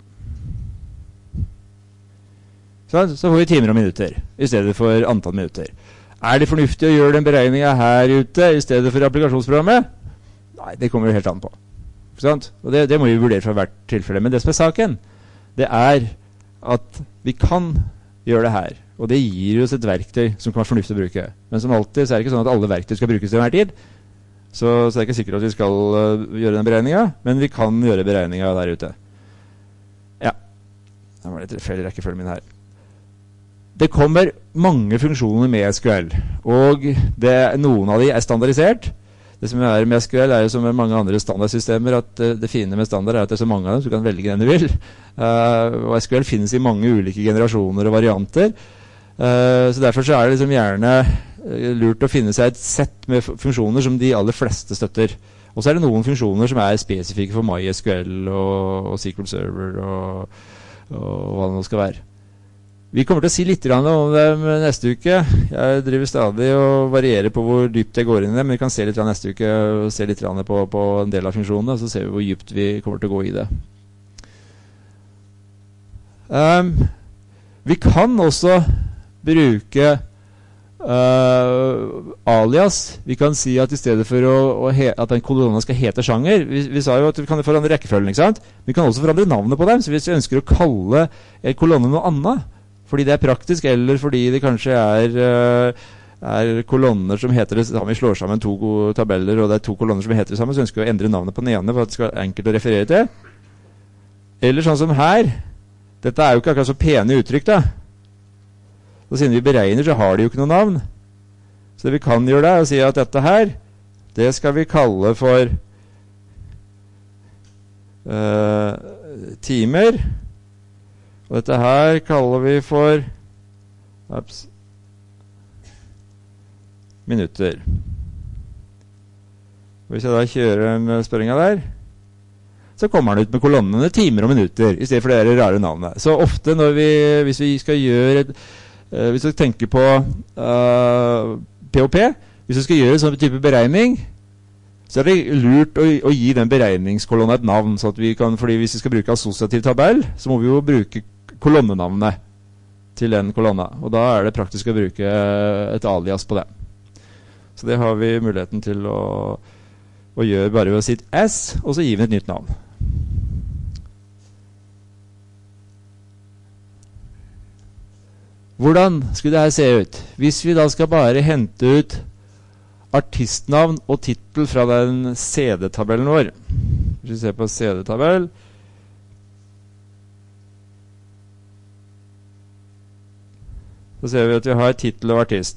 Så, så får vi timer og minutter i stedet for antall minutter. Er det fornuftig å gjøre den beregningen her ute i stedet for applikasjonsprogrammet? Nei, det kommer jo helt an på. Og det, det må vi vurdere fra hvert tilfelle. Men det som er saken, det er at vi kan gjøre det her. Og det gir oss et verktøy som kan være fornuftig å bruke. Men som alltid så er det ikke sånn at alle verktøy skal brukes til hver tid. Så, så det er ikke sikkert at vi skal uh, gjøre den beregningen, men vi kan gjøre beregningen der ute. Ja, det var litt feil rekkefølgen min her. Det kommer mange funksjoner med S Q L, og det, noen av de er standardisert. Det som er med S Q L er jo som med mange andre standardsystemer, at uh, det fine med standard er at det er så mange av dem, så du kan velge den du vil. Uh, og S Q L finnes i mange ulike generasjoner og varianter, uh, så derfor så er det liksom gjerne uh, lurt å finne seg et sett med funksjoner som de aller fleste støtter. Og så er det noen funksjoner som er spesifikke for MySQL og, og S Q L Server og, og hva det nå skal være. Vi kommer til å si litt om det neste uke. Jeg driver stadig og varierer på hvor dypt jeg går inn i det, men vi kan se litt neste uke og se litt på, på en del av funksjonene, så ser vi hvor dypt vi kommer til å gå i det. Um, vi kan også bruke uh, alias. Vi kan si at i stedet for å, å he, at en kolonne skal hete sjanger, vi, vi sa jo at vi kan forandre rekkefølgen, ikke sant? Vi kan også forandre navnet på dem, så hvis vi ønsker å kalle en kolonne noe annet, fordi det er praktisk, eller fordi det kanskje er, uh, er kolonner som heter det samme. Vi slår sammen to tabeller, og det er to kolonner som heter det samme, så ønsker vi å endre navnet på den ene for at det skal være enkelt å referere til. Eller sånn som her. Dette er jo ikke akkurat så pene uttrykk, da. Og siden vi beregner, så har de jo ikke noe navn. Så det vi kan gjøre det, er å si at dette her, det skal vi kalle for uh, timer. Og dette her kaller vi for ups, minutter. Hvis jeg da kjører en spørring der, så kommer den ut med kolonnene timer og minutter, i stedet for det rare navnet. Så ofte når vi, hvis vi skal gjøre, et, uh, hvis vi tenker på uh, P O P, hvis vi skal gjøre en sånn type beregning, så er det lurt å, å gi den beregningskolonna et navn, så at vi kan, fordi hvis vi skal bruke assosiativ tabell, så må vi jo bruke kolonnenavnet til den kolonna, og da er det praktisk å bruke et alias på det. Så det har vi muligheten til å, å gjøre bare ved å si S, og så gir vi et nytt navn. Hvordan skulle det her se ut? Hvis vi da skal bare hente ut artistnavn og titel fra den C D-tabellen vår. Hvis vi ser på C D-tabell, så ser vi at vi har titel og artist.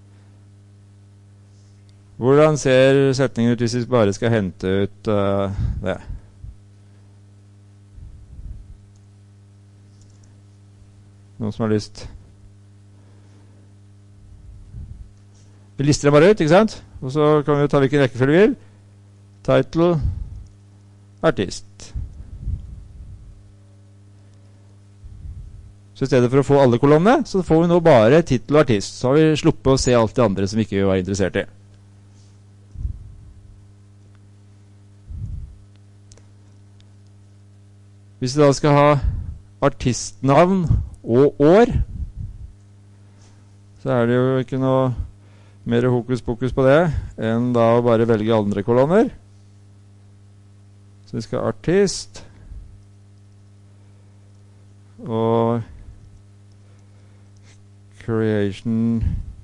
Hvordan ser setningen ut hvis vi bare skal hente ut uh, det? Noen som har lyst? Vi lister det bare ut, ikke sant? Og så kan vi jo ta hvilken rekkefølge vi vil. Title, artist. Så i stedet for å få alle kolonnene, så får vi nå bare titel og artist. Så har vi sluppet å se alt det andre som vi ikke var interessert i. Hvis vi da skal ha artistnavn og år, så er det jo ikke noe mer hokus pokus på det enn da å bare velge andre kolonner. Så vi skal ha artist og creation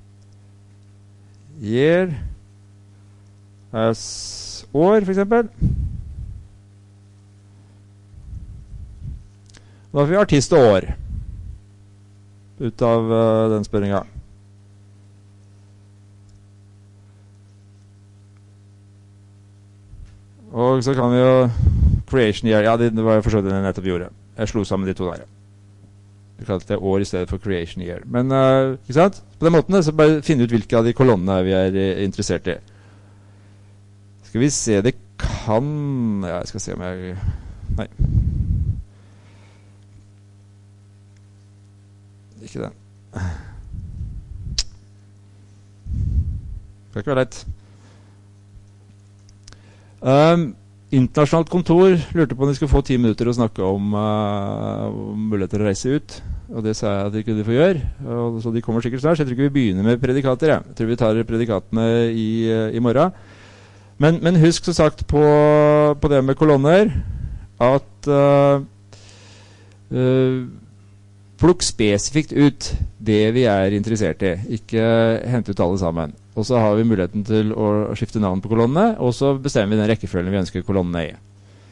year as år, for eksempel. Da får vi artist og år ut av uh, den spørringen. Og så kan vi jo creation year, ja, det, det var jo forstått det jeg nettopp gjorde. Jeg slo sammen de to der. Vi kalte det år i stedet for creation year. Men, uh, ikke sant? På den måten så bare finne ut hvilke av de kolonnene vi er uh, interessert i. Skal vi se, det kan... Ja, jeg skal se om jeg... Nei. Ikke den. Det kan ikke være lett. Um, internasjonalt kontor lurte på om de skulle få ti minutter å snakke om, uh, om muligheter å reise ut, og det sa jeg at de kunne få gjøre, og så de kommer sikkert snart, så jeg tror ikke vi begynner med predikater, jeg, jeg tror vi tar predikatene i, uh, i morgen, men, men husk så sagt på, på det med kolonner at uh, uh, plukk spesifikt ut det vi er interessert i, ikke hente ut alle sammen. Og så har vi muligheten til å skifte navn på kolonnene, og så bestemmer vi den rekkefølgen vi ønsker kolonnene i.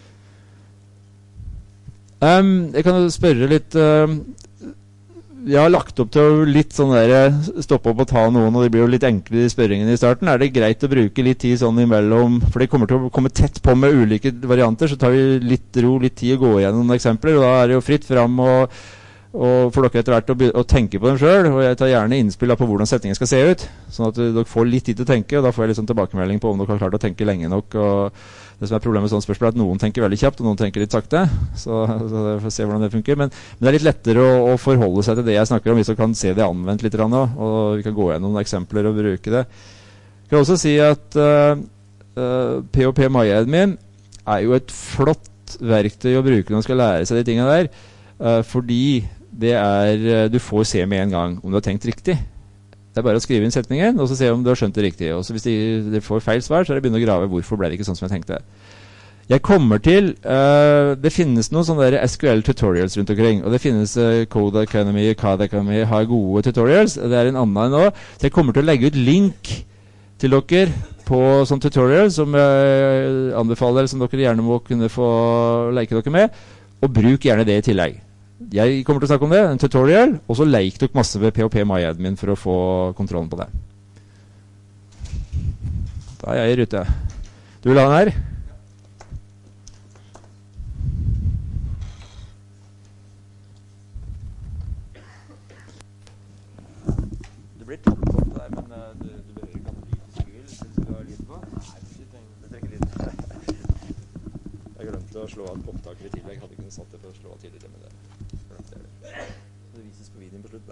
Um, jeg kan spørre litt... Um, jeg har lagt opp til litt sånn der, stoppe opp og ta noen, og det blir jo litt enkle i spørringen i starten. Er det greit å bruke litt tid sånn imellom, for det kommer til å komme tett på med ulike varianter, så tar vi litt ro, litt tid å gå igjennom noen eksempler, og da er det jo fritt frem og, og for dere etter hvert å, å tenke på dem selv, og jeg tar gjerne innspill på hvordan setningen skal se ut, sånn at dere får litt tid til å tenke, og da får jeg litt sånn tilbakemelding på om dere har klart å tenke lenge nok, og det som er problemet med sånne spørsmål er at noen tenker veldig kjapt, og noen tenker litt sakte, så, så jeg får se hvordan det funker. Men, men det er litt lettere å, å forholde seg til det jeg snakker om, hvis du kan se det anvendt litt, og vi kan gå gjennom noen eksempler og bruke det. Jeg kan også si at uh, uh, P O P MyAdmin er jo et flott verktøy å bruke når man skal lære seg de tingene der, uh, fordi det er, uh, du får se med en gang om du har tenkt riktig. Det er bare å skrive inn setningen, og så se om du har skjønt det riktig. Og så hvis de får feil svar, så er det begynne å grave hvorfor ble det ikke sånn som jeg tenkte. Jeg kommer til, uh, det finnes noen sånne der S Q L tutorials rundt omkring, og det finnes uh, Code Academy, Code Academy har gode tutorials, det er en annen nå. Så jeg kommer til å legge ut link til dere på sånn tutorial som jeg anbefaler, som dere gjerne må kunne få leke dere med, og bruk gjerne det i tillegg. Jeg kommer til å snakke om det, en tutorial, og så leik dere masse ved P O P MyAdmin for å få kontrollen på det. Da er jeg i rute. Du vil ha den her? Det blir tatt opp der, men uh, du, du behøver ikke ha lyd hvis du vil, hvis du har lyd på. Nei, det trenger lyd. Jeg glemte å slå av opptaker i tillegg, jeg hadde ikke satt det for å slå av tidligere med det. Det vises på videoen på slutt da.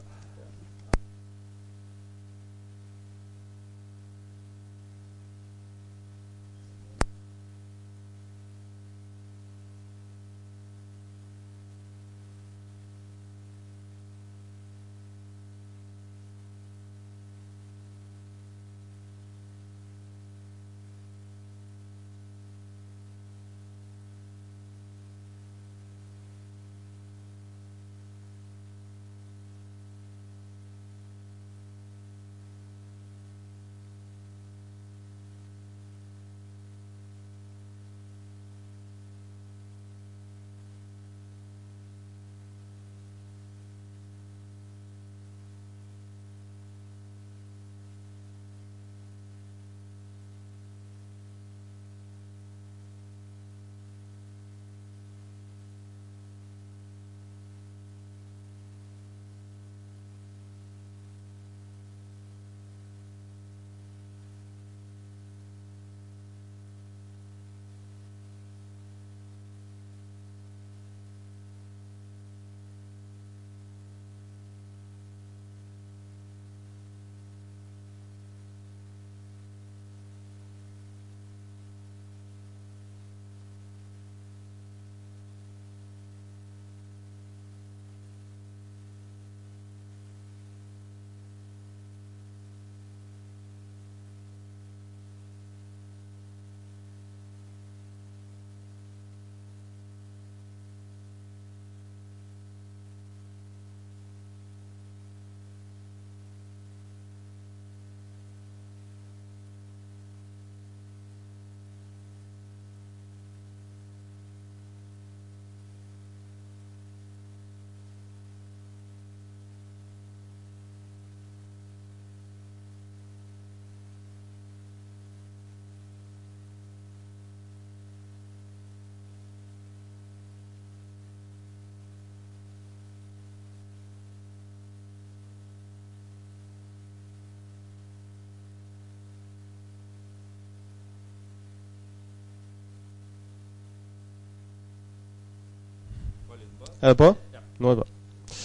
Er det på? Ja. Nå er det på.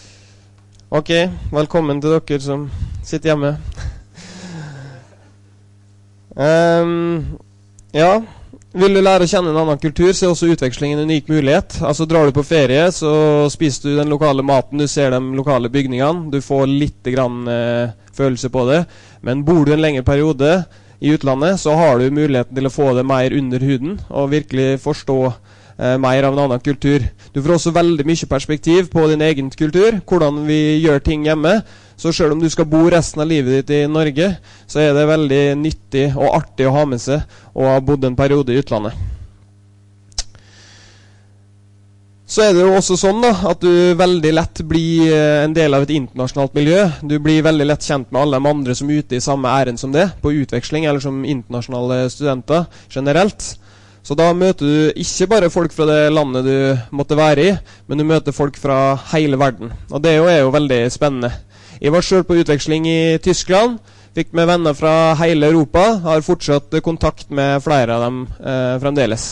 Ok, velkommen til dere som sitter hjemme. um, ja, vil du lære å kjenne en annen kultur, så er også utveksling en unik mulighet. Altså drar du på ferie, så spiser du den lokale maten, du ser de lokale bygningene, du får litt grann eh, følelse på det. Men bor du en lengre periode i utlandet, så har du muligheten til å få det mer under huden, og virkelig forstå eh, mer av en annen kultur. Du får også veldig mye perspektiv på din egen kultur, hvordan vi gjør ting hjemme. Så selv om du skal bo resten av livet ditt i Norge, så er det veldig nyttig og artig å ha med seg og ha bodd en periode i utlandet. Så er det jo også sånn da, at du veldig lett blir en del av et internasjonalt miljø. Du blir veldig lett kjent med alle de andre som er ute i samme ærend som det, på utveksling eller som internasjonale studenter generelt. Så da møter du ikke bare folk fra det landet du måtte være i, men du møter folk fra hele verden. Og det er jo veldig spennende. Jeg var selv på utveksling i Tyskland, fikk med venner fra hele Europa, har fortsatt kontakt med flere av dem eh, fremdeles.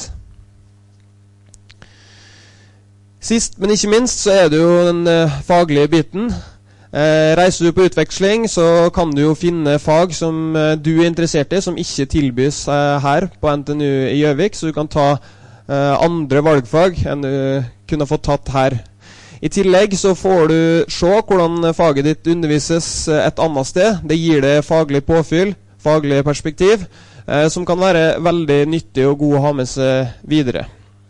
Sist, men ikke minst, så er det jo den eh, faglige biten. Eh, reiser du på utveksling, så kan du jo finne fag som eh, du er interessert i, som ikke tilbys eh, her på N T N U i Gjøvik, så du kan ta eh, andre valgfag enn du kunne fått tatt her. I tillegg så får du se hvordan faget ditt undervises et annet sted. Det gir deg faglig påfyll, faglig perspektiv, eh, som kan være veldig nyttig og god å ha med seg videre.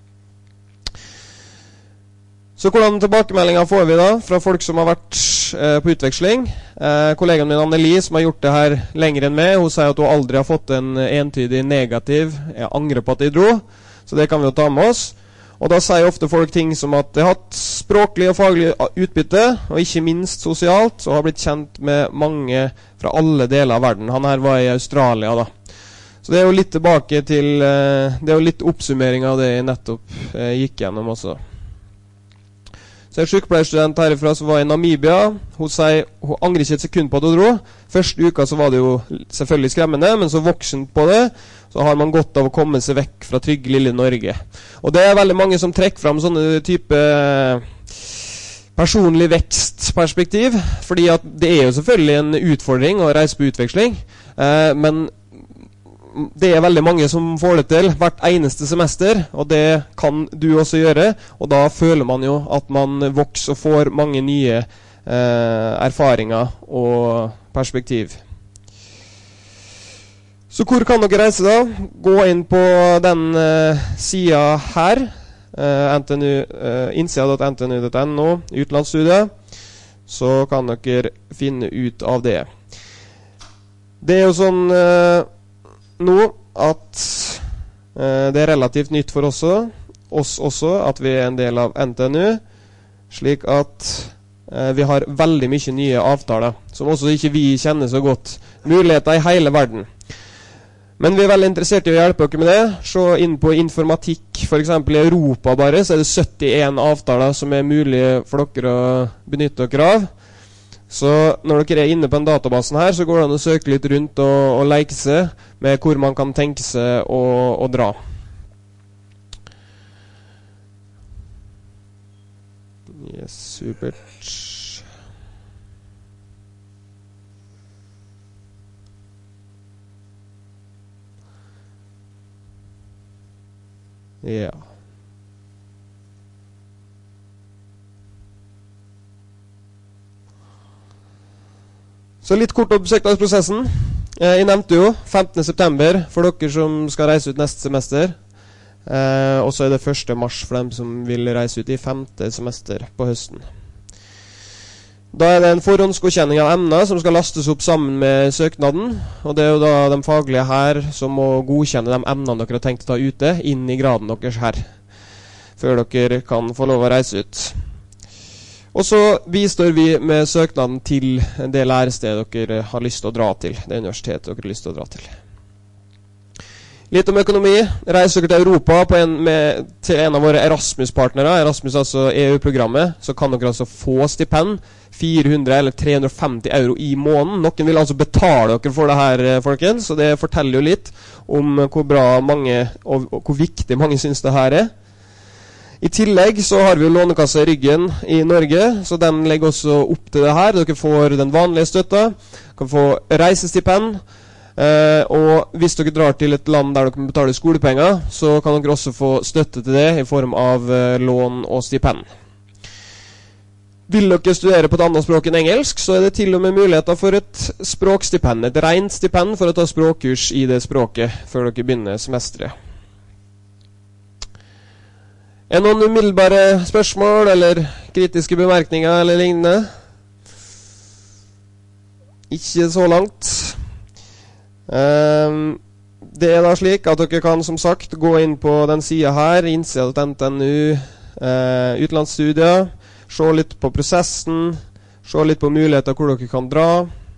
Så hvordan tilbakemeldinger får vi da fra folk som har vært eh, på utveksling? Eh, kollegaen min Anneli, som har gjort det her lenger enn meg, hun sier at hun aldri har fått en entydig negativ «jeg angrer på at jeg dro», så det kan vi jo ta med oss. Og da sier ofte folk ting som at de har hatt språklig og faglig utbytte, og ikke minst sosialt, og har blitt kjent med mange fra alle deler av verden. Han her var i Australia da. Så det er jo litt tilbake til, det er jo litt oppsummering av det jeg nettopp gikk gjennom også. Så er en sykepleierstudent herifra som var i Namibia. Hun sier, hun angrer ikke et sekund på at hun dro. Første uka så var det jo selvfølgelig skremmende, men så voksent på det, så har man godt av å komme seg vekk fra trygge lille Norge. Og det er veldig mange som trekker frem sånne type personlig vekstperspektiv, fordi at det er jo selvfølgelig en utfordring å reise på utveksling, eh, men det er veldig mange som får det til hvert eneste semester, og det kan du også gjøre, og da føler man jo at man vokser og får mange nye eh, erfaringer og perspektiv. Så hvor kan dere reise da? Gå inn på den eh, siden her, eh, N T N U, eh, innsida punktum N T N U punktum N O, utenlandsstudiet, så kan dere finne ut av det. Det er jo sånn eh, nå at eh, det er relativt nytt for oss, oss også at vi er en del av N T N U, slik at eh, vi har veldig mye nye avtaler, som også ikke vi kjenner så godt. Muligheter i hele verden. Men vi er veldig interessert i å hjelpe dere med det. Se inn på informatikk, for eksempel i Europa bare, så er det syttien avtaler som er mulige for dere å benytte dere av. Så når dere er inne på den databasen her, så går det an å søke litt rundt og, og leke seg med hvor man kan tenke seg å, å dra. Yes, supert. Ja. Så litt kort om søknadsprosessen. Eh, jeg nevnte jo femtende september for dere som skal reise ut neste semester. Eh, og så er det første mars for dem som vil reise ut i femte semester på høsten. Da er det en forhåndsgodkjenning av emner som skal lastes opp sammen med søknaden. Og det er jo da de faglige her som må godkjenne de emnene dere har tenkt å ta ute inn i graden deres her, før dere kan få lov å reise ut. Og så bistår vi med søknaden til det lærestedet dere har lyst til å dra til, det universitetet dere har lyst til å dra til. Litt om økonomi. Reiser dere til Europa på en, med, til en av våre Erasmus-partnere, Erasmus altså E U-programmet, så kan dere altså få stipend, fire hundre eller tre hundre og femti euro i måneden. Noen vil altså betale dere for det her, folkens, så det forteller jo litt om hvor bra mange, og, og hvor viktig mange synes det her er. I tillegg så har vi jo Lånekassa i ryggen i Norge, så den legger også opp til det her. Dere får den vanlige støtta, kan få reisestipend, eh, og hvis dere drar til et land der dere betaler skolepenger, så kan dere også få støtte til det i form av eh, lån og stipend. Vil dere studere på et annet språk enn engelsk, så er det til og med muligheter for et språkstipend, et rent stipend for å ta språkkurs i det språket før dere begynner semesteret. Er det noen umiddelbare spørsmål eller kritiske bemerkninger eller lignende? Ikke så langt. Um, det er da slik at dere kan som sagt gå inn på den siden her, Incelt N T N U, uh, utenlandsstudier, se litt på prosessen, se litt på muligheter hvor dere kan dra,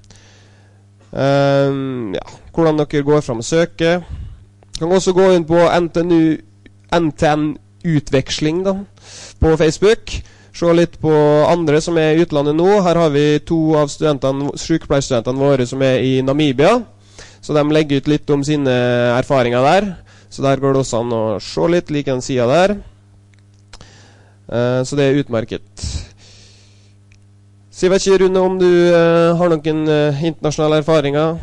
um, ja, hvordan dere går frem og søker. Dere kan også gå inn på N T N U, N T N Utveksling da, på Facebook. Se litt på andre som er i utlandet nå. Her har vi to av studentene, sykepleierstudentene våre som er i Namibia. Så de legger ut litt om sine erfaringer der. Så der går det også an å se litt, like den siden der. Uh, så det er utmerket. Så jeg vet ikke, Rune, om du uh, har noen uh, internasjonale erfaringer?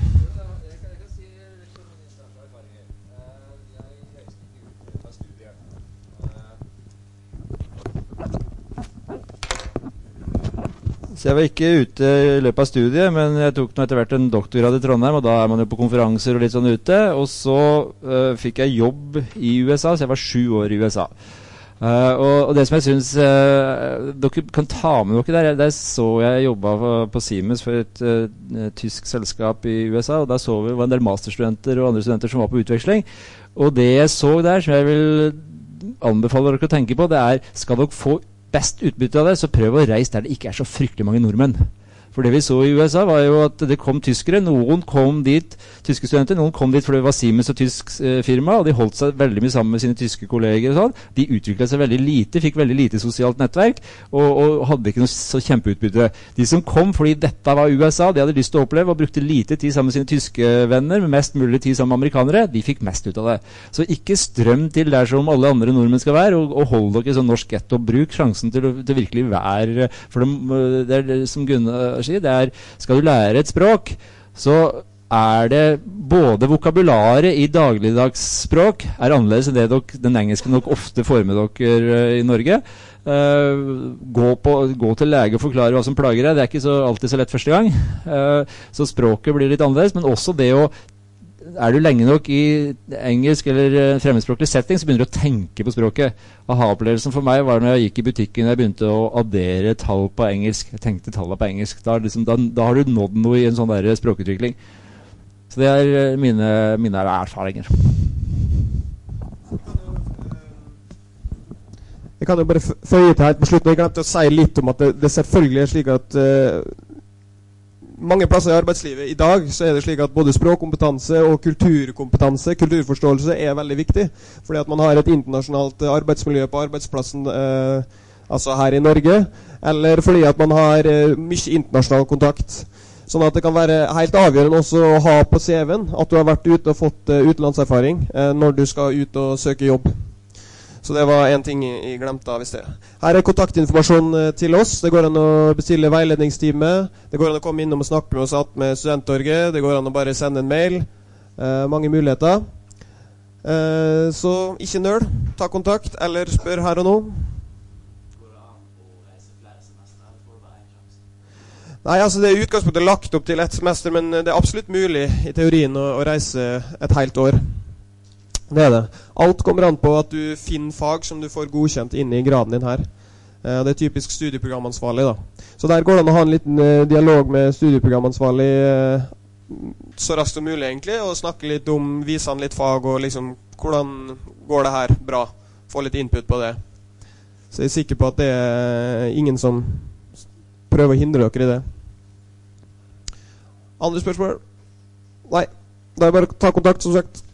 Så jeg var ikke ute i løpet av studiet, men jeg tok nå etter hvert en doktorgrad i Trondheim, og da er man jo på konferanser og litt sånn ute. Og så uh, fikk jeg jobb i U S A, så jeg var sju år i U S A. Uh, og, og det som jeg synes uh, dere kan ta med dere der, der så jeg jobbet på, på Siemens for et uh, tysk selskap i U S A, og der så vi var en del masterstudenter og andre studenter som var på utveksling. Og det jeg så der, som jeg vil anbefale dere å tenke på, det er, skal dere få best utbytte av det, så prøv å reise der det ikke er så fryktelig mange nordmenn. For det vi så i U S A var jo at det kom tyskere, noen kom dit, tyske studenter, noen kom dit fordi det var Siemens og tysk eh, firma, og de holdt seg veldig mye sammen med sine tyske kolleger og sånn. De utviklet seg veldig lite, fikk veldig lite sosialt nettverk, og, og hadde ikke noe så kjempeutbytte. De som kom fordi dette var U S A, de hadde lyst til å oppleve, og brukte lite tid sammen med sine tyske venner, med mest mulig tid sammen med amerikanere, de fikk mest ut av det. Så ikke strøm til der som alle andre nordmenn skal være, og, og hold dere sånn norsk ett, og bruk sjansen til å til virkelig være, for det, det er som Gunnar det er, skal du lære et språk, så er det både vokabularet i dagligdagsspråk er annerledes enn det dere, den engelske nok ofte får med dere uh, i Norge. Uh, gå, på, gå til lege og forklare hva som plager deg. Det er ikke så, alltid så lett første gang. Uh, så språket blir litt annerledes, men også det å er du lenge nok i engelsk eller fremmedspråklig setting, så begynner du å tenke på språket. Aha-opplevelsen for meg var når jeg gikk i butikken og jeg begynte å addere tall på engelsk. Jeg tenkte tallene på engelsk. Da, liksom, da, da har du nådd noe i en sånn der språkutvikling. Så det er mine, mine erfaringer. Jeg kan jo bare føye til her på slutten. Jeg glemte å si litt om at det, det selvfølgelig er slik at uh, mange plasser i arbeidslivet i dag så er det slik at både språkkompetanse og kulturkompetanse, kulturforståelse er veldig viktig, fordi at man har et internasjonalt arbeidsmiljø på arbeidsplassen, eh, altså her i Norge, eller fordi at man har eh, mye internasjonal kontakt. Sånn at det kan være helt avgjørende også å ha på C V-en at du har vært ute og fått eh, utenlandserfaring eh, når du skal ut og søke jobb. Så det var en ting jeg glemte av i sted. Her er kontaktinformasjon til oss. Det går an å bestille veiledningstime. Det går an å komme innom og snakke med oss at med Studenttorget. Det går an å bare sende en mail. Eh, mange muligheter. Eh, så ikke nøl. Ta kontakt, eller spør her og nå. Nei, altså det er utgangspunktet lagt opp til ett semester, men det er absolutt mulig i teorien å, å reise et helt år. Det er det. Alt kommer an på at du finner fag som du får godkjent inn i graden din her. Eh, det er typisk studieprogramansvarlig da. Så der går det an å ha en liten eh, dialog med studieprogramansvarlig eh, så raskt som mulig egentlig, og snakke litt om, vise han litt fag, og liksom, hvordan går det her bra? Få litt input på det. Så jeg er sikker på at det er ingen som prøver å hindre dere i det. Andre spørsmål? Nei. Da er det bare å ta kontakt, som sagt.